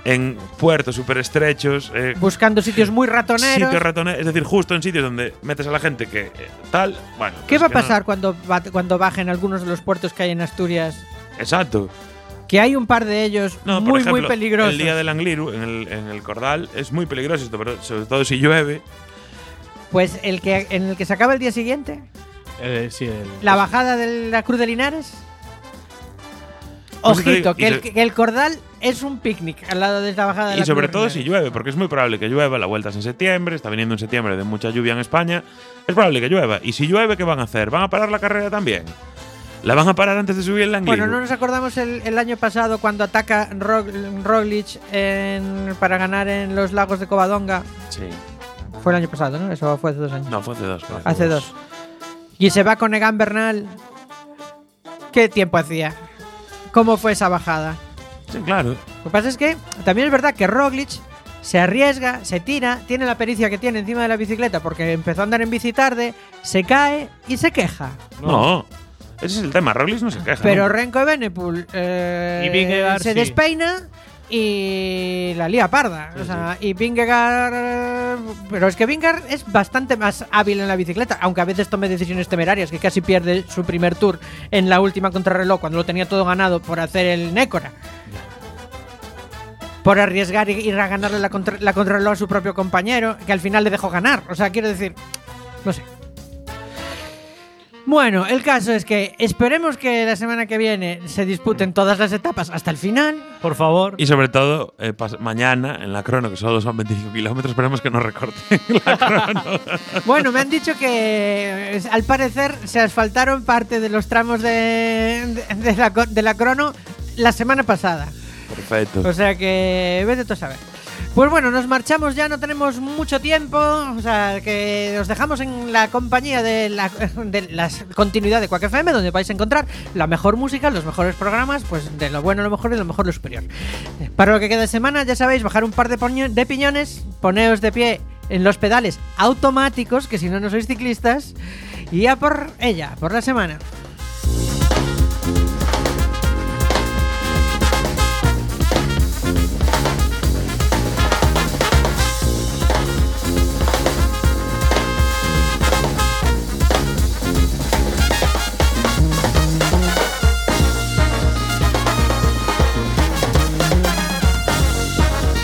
[SPEAKER 4] en puertos súper estrechos. Eh,
[SPEAKER 3] Buscando sitios muy ratoneros.
[SPEAKER 4] Sitios ratoneros, es decir, justo en sitios donde metes a la gente que eh, tal. Bueno,
[SPEAKER 3] ¿Qué
[SPEAKER 4] pues
[SPEAKER 3] va a
[SPEAKER 4] que
[SPEAKER 3] pasar
[SPEAKER 4] no.
[SPEAKER 3] cuando, ba- cuando bajen algunos de los puertos que hay en Asturias?
[SPEAKER 4] Exacto.
[SPEAKER 3] Que hay un par de ellos
[SPEAKER 4] No,
[SPEAKER 3] muy,
[SPEAKER 4] por ejemplo,
[SPEAKER 3] muy peligrosos.
[SPEAKER 4] el día del Angliru, en el, en el Cordal, es muy peligroso, sobre, sobre todo si llueve.
[SPEAKER 3] Pues el que en el que se acaba el día siguiente,
[SPEAKER 5] Eh, sí, el-
[SPEAKER 3] la bajada de la Cruz de Linares.
[SPEAKER 4] Pues te digo,
[SPEAKER 3] Ojito,
[SPEAKER 4] y
[SPEAKER 3] que el,
[SPEAKER 4] so-
[SPEAKER 3] que el Cordal es un picnic al lado de la bajada de la
[SPEAKER 4] Y sobre
[SPEAKER 3] Cruz de
[SPEAKER 4] todo si
[SPEAKER 3] Linares.
[SPEAKER 4] llueve, porque es muy probable que llueva. La vuelta es en septiembre, está viniendo en septiembre de mucha lluvia en España. Es probable que llueva. Y si llueve, ¿qué van a hacer? ¿Van a parar la carrera también? ¿La van a parar antes de subir el Angliru?
[SPEAKER 3] Bueno, no nos acordamos el, el año pasado cuando ataca Rog- Roglic en- para ganar en los lagos de Covadonga.
[SPEAKER 4] Sí.
[SPEAKER 3] Fue el año pasado, ¿no? Eso fue hace dos años.
[SPEAKER 4] No, fue hace dos. creo.
[SPEAKER 3] Hace dos. Y se va con Egan Bernal. ¿Qué tiempo hacía? ¿Cómo fue esa bajada?
[SPEAKER 4] Sí, claro.
[SPEAKER 3] Lo que pasa es que también es verdad que Roglic se arriesga, se tira, tiene la pericia que tiene encima de la bicicleta porque empezó a andar en bici tarde, se cae y se queja.
[SPEAKER 4] No. Ese es el tema. Roglic no se queja.
[SPEAKER 3] Pero
[SPEAKER 4] ¿no?
[SPEAKER 3] Renko Evenepoel eh,
[SPEAKER 5] Y Vingegaard,
[SPEAKER 3] se
[SPEAKER 5] sí.
[SPEAKER 3] despeina y la lía parda. O sea, y Vingegaard. eh, Pero es que Vingegaard es bastante más hábil en la bicicleta, aunque a veces tome decisiones temerarias, que casi pierde su primer tour en la última contrarreloj cuando lo tenía todo ganado por hacer el Nécora. Por arriesgar y ir a ganarle la, contra, la contrarreloj a su propio compañero, que al final le dejó ganar. O sea, quiero decir, no sé. Bueno, el caso es que esperemos que la semana que viene se disputen todas las etapas hasta el final.
[SPEAKER 5] Por favor.
[SPEAKER 4] Y sobre todo, eh, pas- mañana en la crono, que solo son veinticinco kilómetros, esperemos que no recorten la crono.
[SPEAKER 3] Bueno, me han dicho que eh, al parecer se asfaltaron parte de los tramos de, de, de la, co- de la crono la semana pasada.
[SPEAKER 4] Perfecto.
[SPEAKER 3] O sea que vete tú a saber. Pues bueno, nos marchamos ya, no tenemos mucho tiempo. O sea que os dejamos en la compañía de la, de la continuidad de Quack F M, donde vais a encontrar la mejor música, los mejores programas, pues de lo bueno, lo mejor y lo mejor, lo superior. Para lo que queda de semana, ya sabéis, bajar un par de, poño- de piñones, poneos de pie en los pedales automáticos, que si no, no sois ciclistas, y a por ella, por la semana.